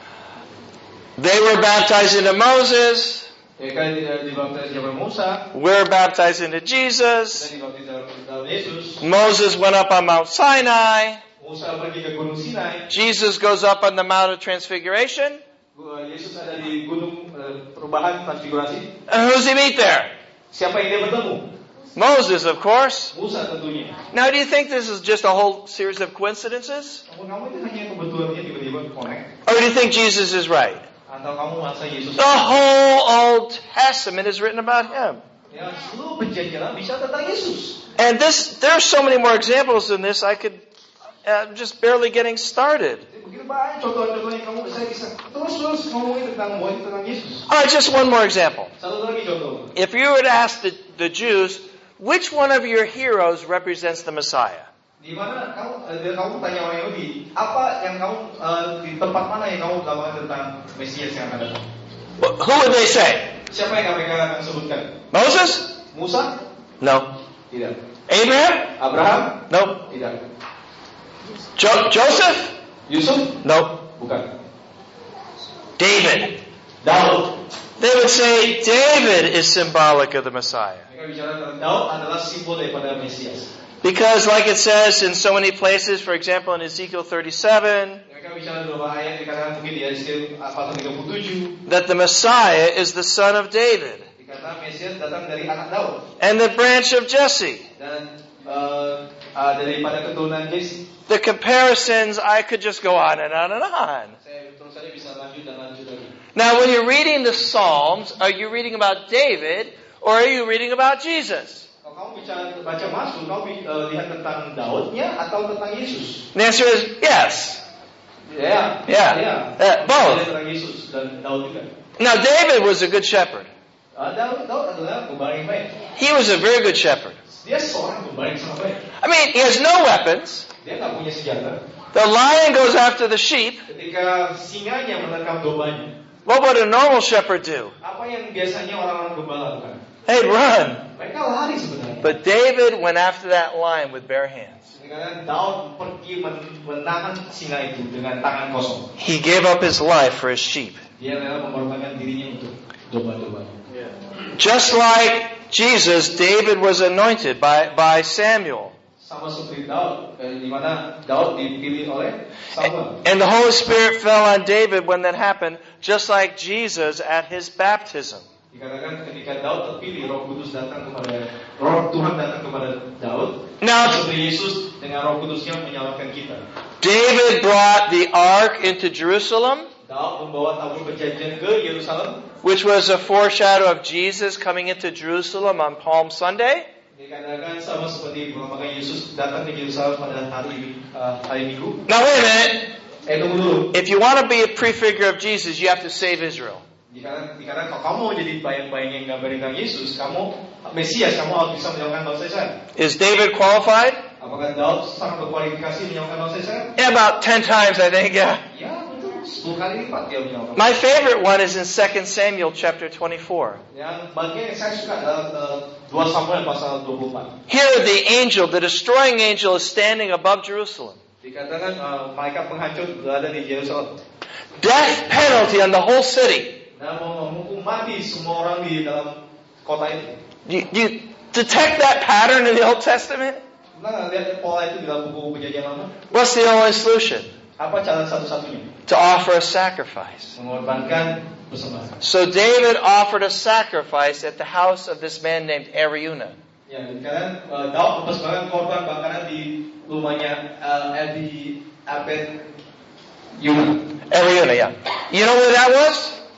They were baptized into Moses. Mereka dibaptis oleh Musa. We're baptized into Jesus. Dan dibaptis dalam Yesus. Moses went up on Mount Sinai. Musa pergi ke Gunung Sinai. Jesus goes up on the Mount of Transfiguration. Yesus ada di gunung perubahan transfigurasi. And who's he meet there? Siapa yang dia bertemu? Moses, of course. Musa tentunya. Now, do you think this is just a whole series of coincidences? Kamu itu hanya kebetulannya tiba-tiba connect? Or do you think Jesus is right? Atau kamu merasa Yesus? The whole Old Testament is written about him. Ya, seluruh perjanjian bisa tentang Yesus. And this, there are so many more examples in this. I could, uh, just barely getting started. Begitu banyak contoh-contoh yang kamu saya bisa terus-terus ngomongin tentang tentang Yesus. All right, just one more example. Satu lagi contoh. If you were to ask the, the Jews, which one of your heroes represents the Messiah? Di mana kamu kamu tanya orang Yahudi, apa yang kamu uh, di tempat mana yang kamu katakan tentang Mesias yang akan datang? Who would they say? Siapa yang mereka akan sebutkan? Moses? Musa? No. Tidak. Abraham? Abraham? No. Tidak. Jo- Joseph? Yusuf? No. Bukan. David? Daud? They would say David is symbolic of the Messiah. Mereka bicara tentang Daud adalah simbol daripada Mesias. Because like it says in so many places, for example in Ezekiel thirty-seven, Mereka bicara beberapa ayat dikatakan mungkin di Ezekiel pasal tiga puluh tujuh. that the Messiah is the son of David. Dikatakan Mesias datang dari anak Daud. And the branch of Jesse. Dan uh, uh, daripada keturunan Jesse. The comparisons, I could just go on and on and on. Saya terus saja bisa lanjut dan lanjut lagi. Now when you're reading the Psalms, are you reading about David or are you reading about Jesus? Kalau kamu bicara baca Mazmur, kamu uh, lihat tentang Daudnya atau tentang Yesus? The answer is yes. Ya, Yeah. ya. Uh, both. Tentang Yesus dan Daud juga. Now David was a good shepherd. Uh, Daud, Daud adalah gembala yang baik. He was a very good shepherd. Dia seorang gembala yang sangat baik. I mean, he has no weapons. Dia nggak punya senjata. The lion goes after the sheep. Ketika singanya menerkam dombanya, What would a normal shepherd do? apa yang biasanya orang-orang gembala lakukan? They'd run. Mereka lari sebenarnya. But David went after that lion with bare hands. Karena Daud pergi menahan singa itu dengan tangan kosong. He gave up his life for his sheep. Dia rela mengorbankan dirinya untuk domba-domba. Just like Jesus, David was anointed by, by Samuel. Sama seperti Daud, di mana Daud dipilih oleh Samuel. And the Holy Spirit fell on David when that happened, just like Jesus at his baptism. Dikatakan ketika Daud terpilih, Roh Kudus datang kepada Roh Tuhan datang kepada Daud. Now, seperti Yesus dengan Roh Kudusnya menyelamatkan kita. David brought the ark into Jerusalem, Daud membawa tabut perjanjian ke Yerusalem, which was a foreshadow of Jesus coming into Jerusalem on Palm Sunday. Dikatakan sama seperti perumpamaan Yesus datang ke Yerusalem pada hari uh, hari Minggu. Now wait a minute. Eh tunggu dulu. If you want to be a prefigure of Jesus, you have to save Israel. Dikatakan, dikatakan kalau kamu mau jadi bayang-bayang yang gambar tentang Yesus, kamu Mesias, kamu harus bisa menyelamatkan bangsa Israel. Is David qualified? Apakah Daud sangat berkualifikasi menyelamatkan bangsa Israel? Yeah, about ten times, I think. Yeah. Ya, betul. sepuluh kali lipat dia menyelamatkan. My favorite one is in Second Samuel chapter twenty-four. Yang bagian yang saya suka adalah uh, dua Samuel pasal dua puluh empat. Here, the angel, the destroying angel, is standing above Jerusalem. Dikatakan uh, malaikat penghancur berada di Yerusalem. Death penalty on the whole city. Dan mau menghukum mati semua orang di dalam kota itu. You, you detect that pattern in the Old Testament? Nah, lihat pola itu di dalam buku perjanjian lama. What's the only solution? Apa cara satu-satunya? To offer a sacrifice. Mengorbankan persembahan. So David offered a sacrifice at the house of this man named Araunah. Ya, karena uh, Daud mempersembahkan korban bakaran di rumahnya uh, Abi Abed Yuna. Araunah, yeah. You know where that was?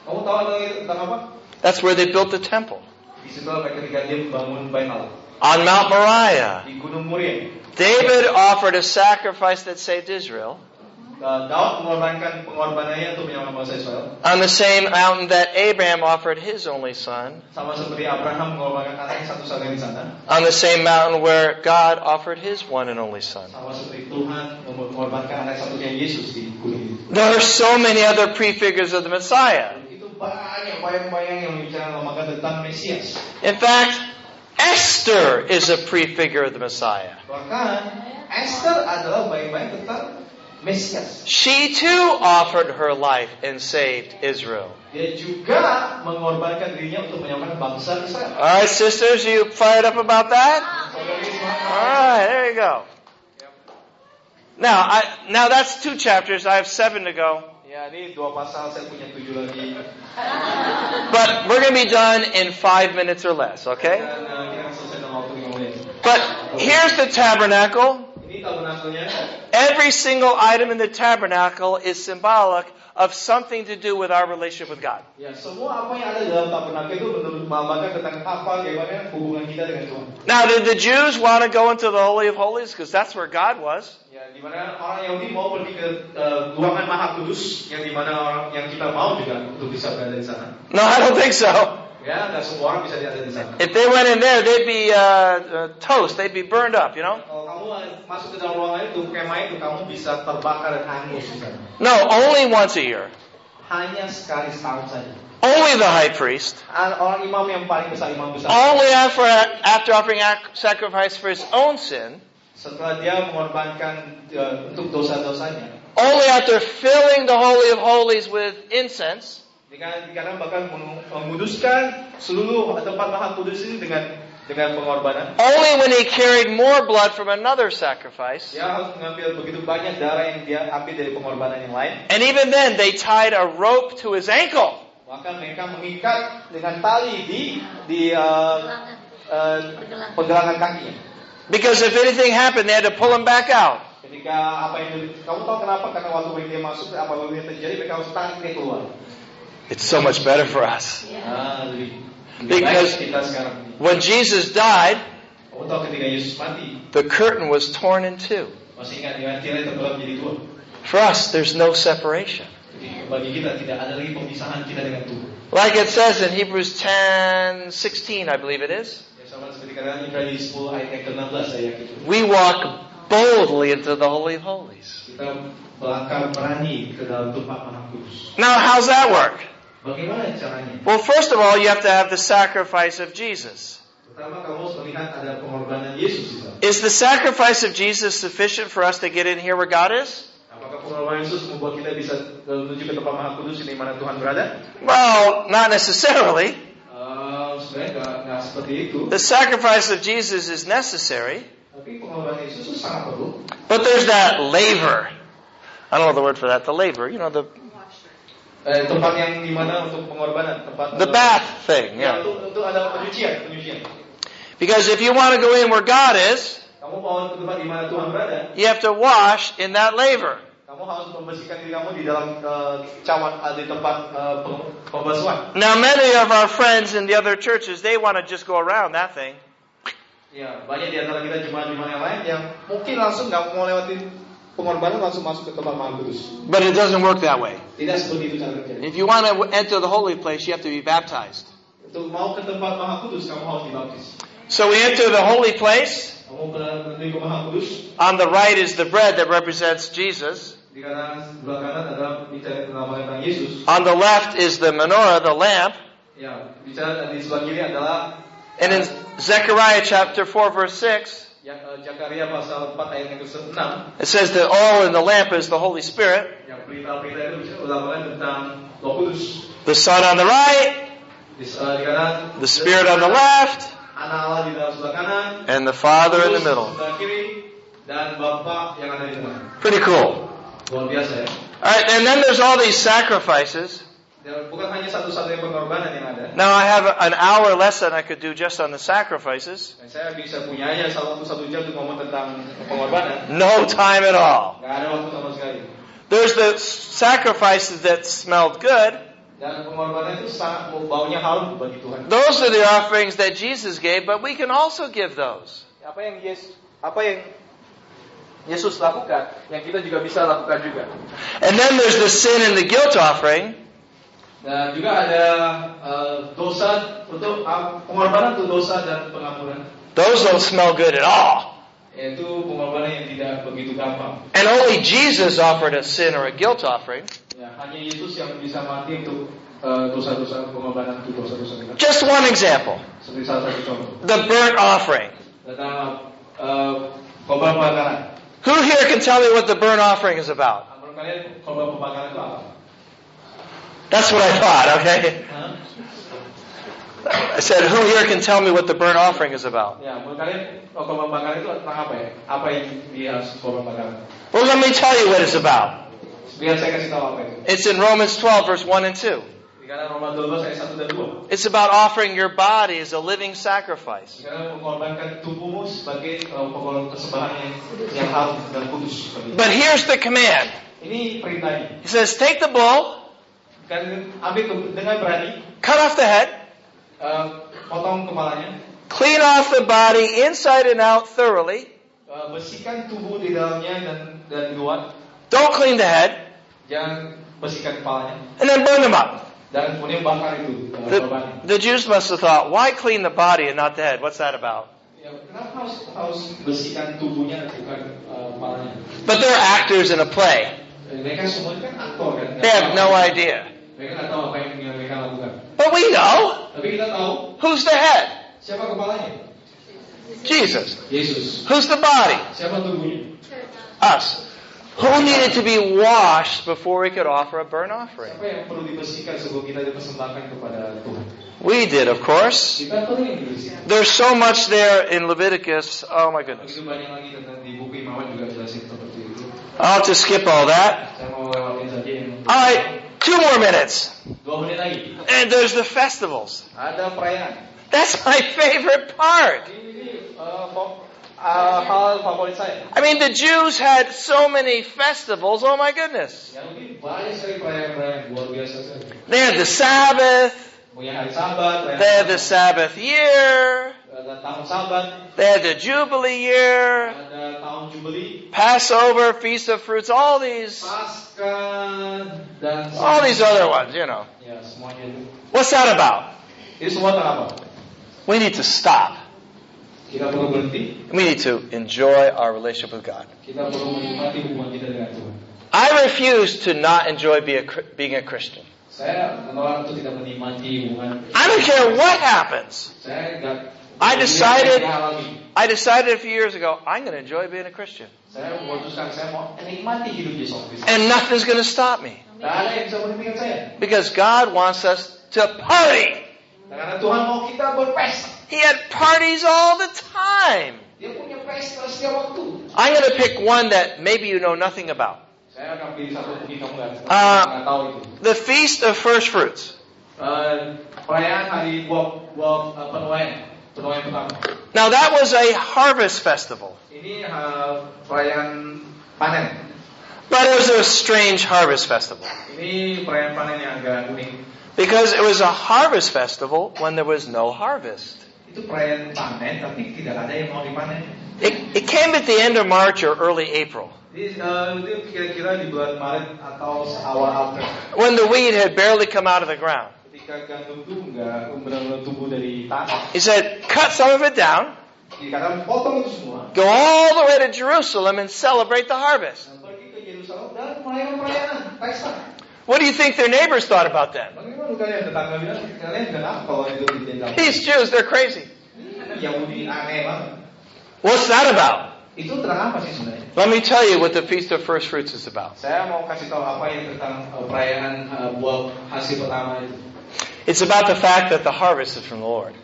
Kamu tahu tentang apa? That's where they built the temple. Di situ ketika dia bangun Bait Allah. On Mount Moriah, Di Gunung Moriah, David offered a sacrifice that saved Israel. uh, Daud mengorbankan pengorbanannya untuk menyelamatkan bangsa Israel. On the same mountain that Abraham offered his only son. Sama seperti Abraham mengorbankan anaknya satu-satunya di sana. On the same mountain where God offered his one and only son. Sama seperti Tuhan mengorbankan anak satunya Yesus di gunung itu. There are so many other prefigures of the Messiah. Itu banyak bayang-bayang yang menceritakan tentang Mesias. In fact, Esther is a prefigure of the Messiah. Bahkan Esther adalah bayang-bayang tentang Mesias. She too offered her life and saved Israel. Dia juga mengorbankan dirinya untuk menyelamatkan bangsa Israel. All right, sisters, you fired up about that? All right, there you go. Now, I, now that's two chapters. I have seven to go. Ya, ini dua pasal, saya punya tujuh lagi. But we're going to be done in five minutes or less, okay? Dan uh, kita akan selesai dalam waktu lima menit. But here's the tabernacle. Ini tabernakelnya. Every single item in the tabernacle is symbolic of something to do with our relationship with God. Ya, semua apa yang ada dalam tabernakel itu melambangkan tentang apa, bagaimana hubungan kita dengan Tuhan. Now, did the Jews want to go into the Holy of Holies? Because that's where God was. Ya, di mana orang Yahudi mau pergi ke uh, ruangan Maha Kudus, yang di mana orang yang kita mau juga untuk bisa berada di sana. No, I don't think so. Ya, dan semua orang bisa ada di sana. If they went in there, they'd be uh, uh, toast. They'd be burned up, you know? Kalau kamu masuk ke dalam ruangan itu, kemah itu, kamu bisa terbakar dan hangus di sana. No, only once a year. Hanya sekali setahun saja. Only the high priest. Orang imam yang paling besar, imam besar. Only after, after offering sacrifice for his own sin. Setelah dia mengorbankan uh, untuk dosa-dosanya. Only after filling the Holy of Holies with incense. Dikarenakan bahkan menguduskan seluruh tempat Maha Kudus ini dengan dengan pengorbanan. Only when he carried more blood from another sacrifice. Dia harus mengambil begitu banyak darah yang dia ambil dari pengorbanan yang lain. And even then, they tied a rope to his ankle. Maka mereka mengikat dengan tali di di uh, uh, pergelangan kakinya. Because if anything happened, they had to pull him back out. Ketika apa yang kamu tahu kenapa? Karena waktu dia masuk, apabila yang terjadi, mereka harus tarik dia keluar. It's so much better for us. Ah, lebih. Because when Jesus died, the curtain was torn in two. For us, there's no separation. Like it says in Hebrews ten sixteen, I believe it is. We walk boldly into the Holy of Holies. Now, how's that work? Well, first of all, you have to have the sacrifice of Jesus. Is the sacrifice of Jesus sufficient for us to get in here where God is? Well, not necessarily. The sacrifice of Jesus is necessary. But there's that laver. I don't know the word for that. The laver, you know, the tempat yang di mana untuk pengorbanan, tempat the bath thing, yeah. Untuk ada penyucian, penyucian. Because if you want to go in where God is, kamu mau ke tempat di mana Tuhan berada, you have to wash in that laver. Kamu harus membersihkan diri kamu di dalam uh, cawan di tempat uh, pembasuhan. Now, many of our friends in the other churches, they want to just go around that thing. Ya, banyak di antara kita jemaat-jemaat yang lain yang mungkin langsung nggak mau lewatin pengorbanan langsung masuk ke tempat Maha Kudus. But it doesn't work that way. Tidak seperti itu cara kerjanya. If you want to enter the holy place, you have to be baptized. Untuk mau ke tempat Maha Kudus, kamu harus dibaptis. So we enter the holy place. Kamu menuju ke Maha Kudus. On the right is the bread that represents Jesus. Di kanan sebelah kanan adalah bicara tentang Yesus. On the left is the menorah, the lamp. Ya, bicara di sebelah kiri adalah. And in Zechariah chapter four verse six. Zakaria pasal empat ayat yang ke-enam. It says the oil in the lamp is the Holy Spirit. Yang berita-berita itu melambangkan tentang Roh Kudus. The Son on the right. Di kanan. The Spirit on the left. Anak Allah di dalam sebelah kanan. And the Father in the middle. Sebelah kiri dan Bapa yang ada di tengah. Pretty cool. Luar biasa ya. All right, and then there's all these sacrifices. Bukan hanya satu-satunya pengorbanan yang ada. Now I have an hour lesson I could do just on the sacrifices. Saya bisa punya aja satu satu jam untuk ngomong tentang pengorbanan. No time at all. Gak ada waktu sama sekali. There's the sacrifices that smelled good. Dan pengorbanan itu sangat baunya harum bagi Tuhan. Those are the offerings that Jesus gave, but we can also give those. Apa yang Yesus apa yang Yesus lakukan, yang kita juga bisa lakukan juga. And then there's the sin and the guilt offering. Dan juga ada uh, dosa untuk uh, pengorbanan untuk dosa dan pengampunan. Those don't smell good at all. Yaitu pengorbanan yang tidak begitu gampang. And only Jesus offered a sin or a guilt offering. Ya, hanya Yesus yang bisa mati untuk uh, dosa-dosa pengorbanan untuk dosa-dosa kita. Just one example. Seperti salah satu contoh. The burnt offering. Tentang uh, korban pembakaran. Who here can tell me what the burnt offering is about? Menurut kalian korban pembakaran itu apa? That's what I thought, okay? I said, who here can tell me what the burnt offering is about? Ya, menurut kalian korban pembakaran itu tentang apa ya? Apa yang dia korban pembakaran? Well, let me tell you what it's about. Biar saya kasih tahu apa itu. It's in Romans twelve, verse one and two. Karena Roma dua belas ayat satu dan dua. It's about offering your body as a living sacrifice. Karena mengorbankan tubuhmu sebagai pengorbanan persembahan yang, yang harum dan kudus. But here's the command. Ini perintahnya. He says, take the bull, Kan ambil dengan berani, cut off the head, uh, potong kepalanya, clean off the body inside and out thoroughly. uh, bersihkan tubuh di dalamnya dan dan di luar. Don't clean the head, Jangan bersihkan kepalanya. and then burn them up. Dan kemudian bakar itu uh, The, korbannya. the Jews must have thought, why clean the body and not the head? What's that about? Ya, kenapa harus harus bersihkan tubuhnya bukan uh, kepalanya? But they're actors in a play. Mereka semua kan aktor kan. They have no idea. Mereka nggak tahu apa yang mereka lakukan. But we know. Tapi kita tahu Who's the head? siapa kepalanya. Jesus. Yesus. Who's the body? Siapa tubuhnya? Us. Who needed to be washed before we could offer a burnt offering? Siapa yang perlu dibersihkan sebelum kita dipersembahkan kepada Tuhan? We did, of course. Kita perlu yang dibersihkan. There's so much there in Leviticus. Oh my goodness. Begitu banyak lagi tentang di buku Imamat juga jelasin seperti itu. I'll have to skip all that. Saya mau lewatin saja yang. All right, two more minutes. Dua menit lagi. And there's the festivals. Ada perayaan. That's my favorite part. Ini uh, uh, hal favorit saya. I mean, the Jews had so many festivals. Oh my goodness. Yang ini banyak sekali perayaan-perayaan luar biasa sekali. They had the Sabbath. Punya hari Sabat. They had the Sabbath year. Ada tahun Sabat. They had the Jubilee year. Ada tahun Jubeli. Passover, Feast of Fruits, all these, Paskah dan all these other ones, you know. Ya, semuanya itu. What's that about? Ini semua tentang apa? We need to stop. Kita perlu berhenti. We need to enjoy our relationship with God. Kita perlu menikmati hubungan kita dengan Tuhan. I refuse to not enjoy be a, being a Christian. Saya menolak untuk tidak menikmati hubungan. I don't care what happens. Saya enggak. I decided, I decided a few years ago, I'm going to enjoy being a Christian. Saya memutuskan saya mau menikmati hidup Yesus Kristus. And nothing's going to stop me. Tidak ada yang bisa menghentikan saya. Because God wants us to party. Karena Tuhan mau kita berpesta. He had parties all the time. Dia punya pesta setiap waktu. I'm going to pick one that maybe you know nothing about. Saya akan pilih satu mungkin kamu nggak Uh, tahu itu. The Feast of First Fruits. Uh, perayaan hari buah buah uh, penuaian. Penuaian pertama. Now that was a harvest festival. Ini uh, perayaan panen. But it was a strange harvest festival. Ini perayaan panen yang agak unik. Because it was a harvest festival when there was no harvest. Itu perayaan panen tapi tidak ada yang mau dipanen. It, it came at the end of March or early April. Jadi uh, itu kira-kira di bulan Maret atau awal April. When the wheat had barely come out of the ground. Ketika gandum itu nggak benar-benar tumbuh dari tanah. He said, cut some of it down. Dikatakan potong itu semua. Go all the way to Jerusalem and celebrate the harvest. Dan pergi ke Yerusalem dan merayakan perayaan pesta. What do you think their neighbors thought about that? Bagaimana kalian tetangga bilang kalian kenapa kalau itu ditindak? These Jews, they're crazy. Yahudi aneh banget. What's that about? Itu tentang apa sih sebenarnya? Let me tell you what the Feast of First Fruits is about. Saya mau kasih tahu apa yang tentang uh, perayaan uh, buah hasil pertama itu. It's about the fact that the harvest is from the Lord.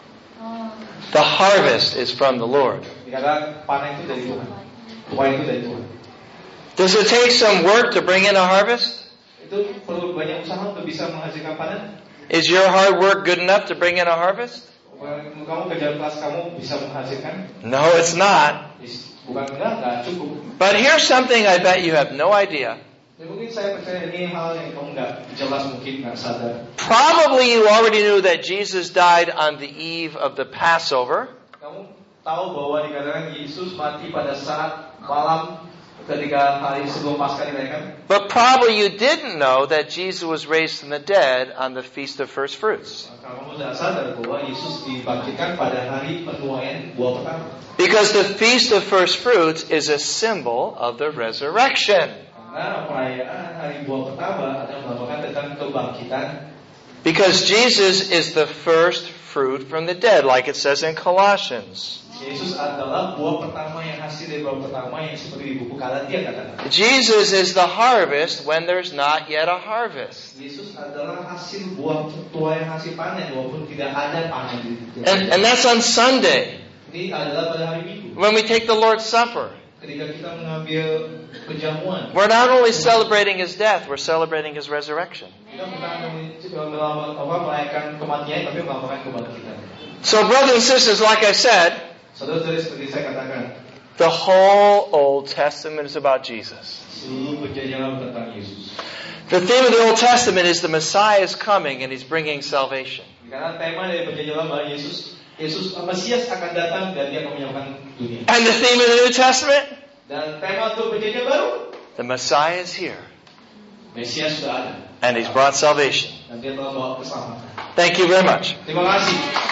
The harvest is from the Lord. Dikatakan panen itu dari Tuhan. Tuhan itu dari Tuhan. Does it take some work to bring in a harvest? Itu perlu banyak usaha untuk bisa menghasilkan panen. Is your hard work good enough to bring in a harvest? Kamu kerja keras kamu bisa menghasilkan? No, it's not. Bukan enggak, enggak cukup. But here's something I bet you have no idea. Ya, mungkin saya percaya ini hal yang kamu nggak jelas, mungkin nggak sadar. Probably you already knew that Jesus died on the eve of the Passover. Kamu tahu bahwa dikatakan Yesus mati pada saat malam ketika hari sebelum Paskah dirayakan. But probably you didn't know that Jesus was raised from the dead on the Feast of First Fruits. Kamu tidak sadar bahwa Yesus dibangkitkan pada hari penuaian buah pertama. Because the Feast of First Fruits is a symbol of the resurrection. Karena perayaan hari buah pertama adalah melambangkan tentang kebangkitan. Because Jesus is the first fruit from the dead, like it says in Colossians. Yesus adalah buah pertama yang hasil dari buah pertama yang seperti di buku Galatia katakan. Jesus is the harvest when there's not yet a harvest. Yesus adalah hasil buah tuai yang hasil panen walaupun tidak ada panen. And, and that's on Sunday. Ini adalah pada hari Minggu. When we take the Lord's Supper. Ketika kita mengambil penjamuan. We're not only celebrating His death, we're celebrating His resurrection. Kita bukan merayakan kematian, tapi merayakan kebangkitan. So brothers and sisters, like I said, saudara-saudari seperti saya katakan, the whole Old Testament is about Jesus. Seluruh perjanjian tentang Yesus. The theme of the Old Testament is the Messiah is coming and He's bringing salvation. Karena tema dari perjanjian lama Yesus, Yesus Mesias akan datang dan Dia akan menyelamatkan dunia. And the theme of the New Testament? Dan tema untuk perjanjian baru? The Messiah is here. Mesias sudah ada. And He's brought salvation. Dan Dia telah bawa keselamatan. Thank you very much. Terima kasih.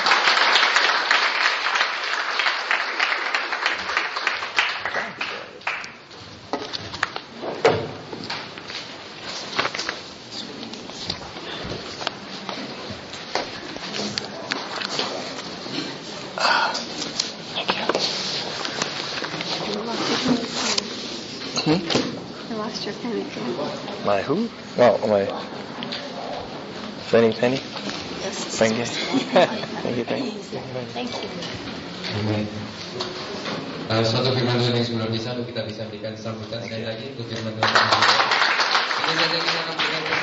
Hmm? I lost your pen again. My who? Oh, my Fanny Penny? Yes. Thank you. Thank you, thank you. Thank you. Amin. Uh, suatu firman Tuhan yang sebelum bisa kita bisa berikan sambutan sekali lagi untuk firman Tuhan. Ini saja kita akan berikan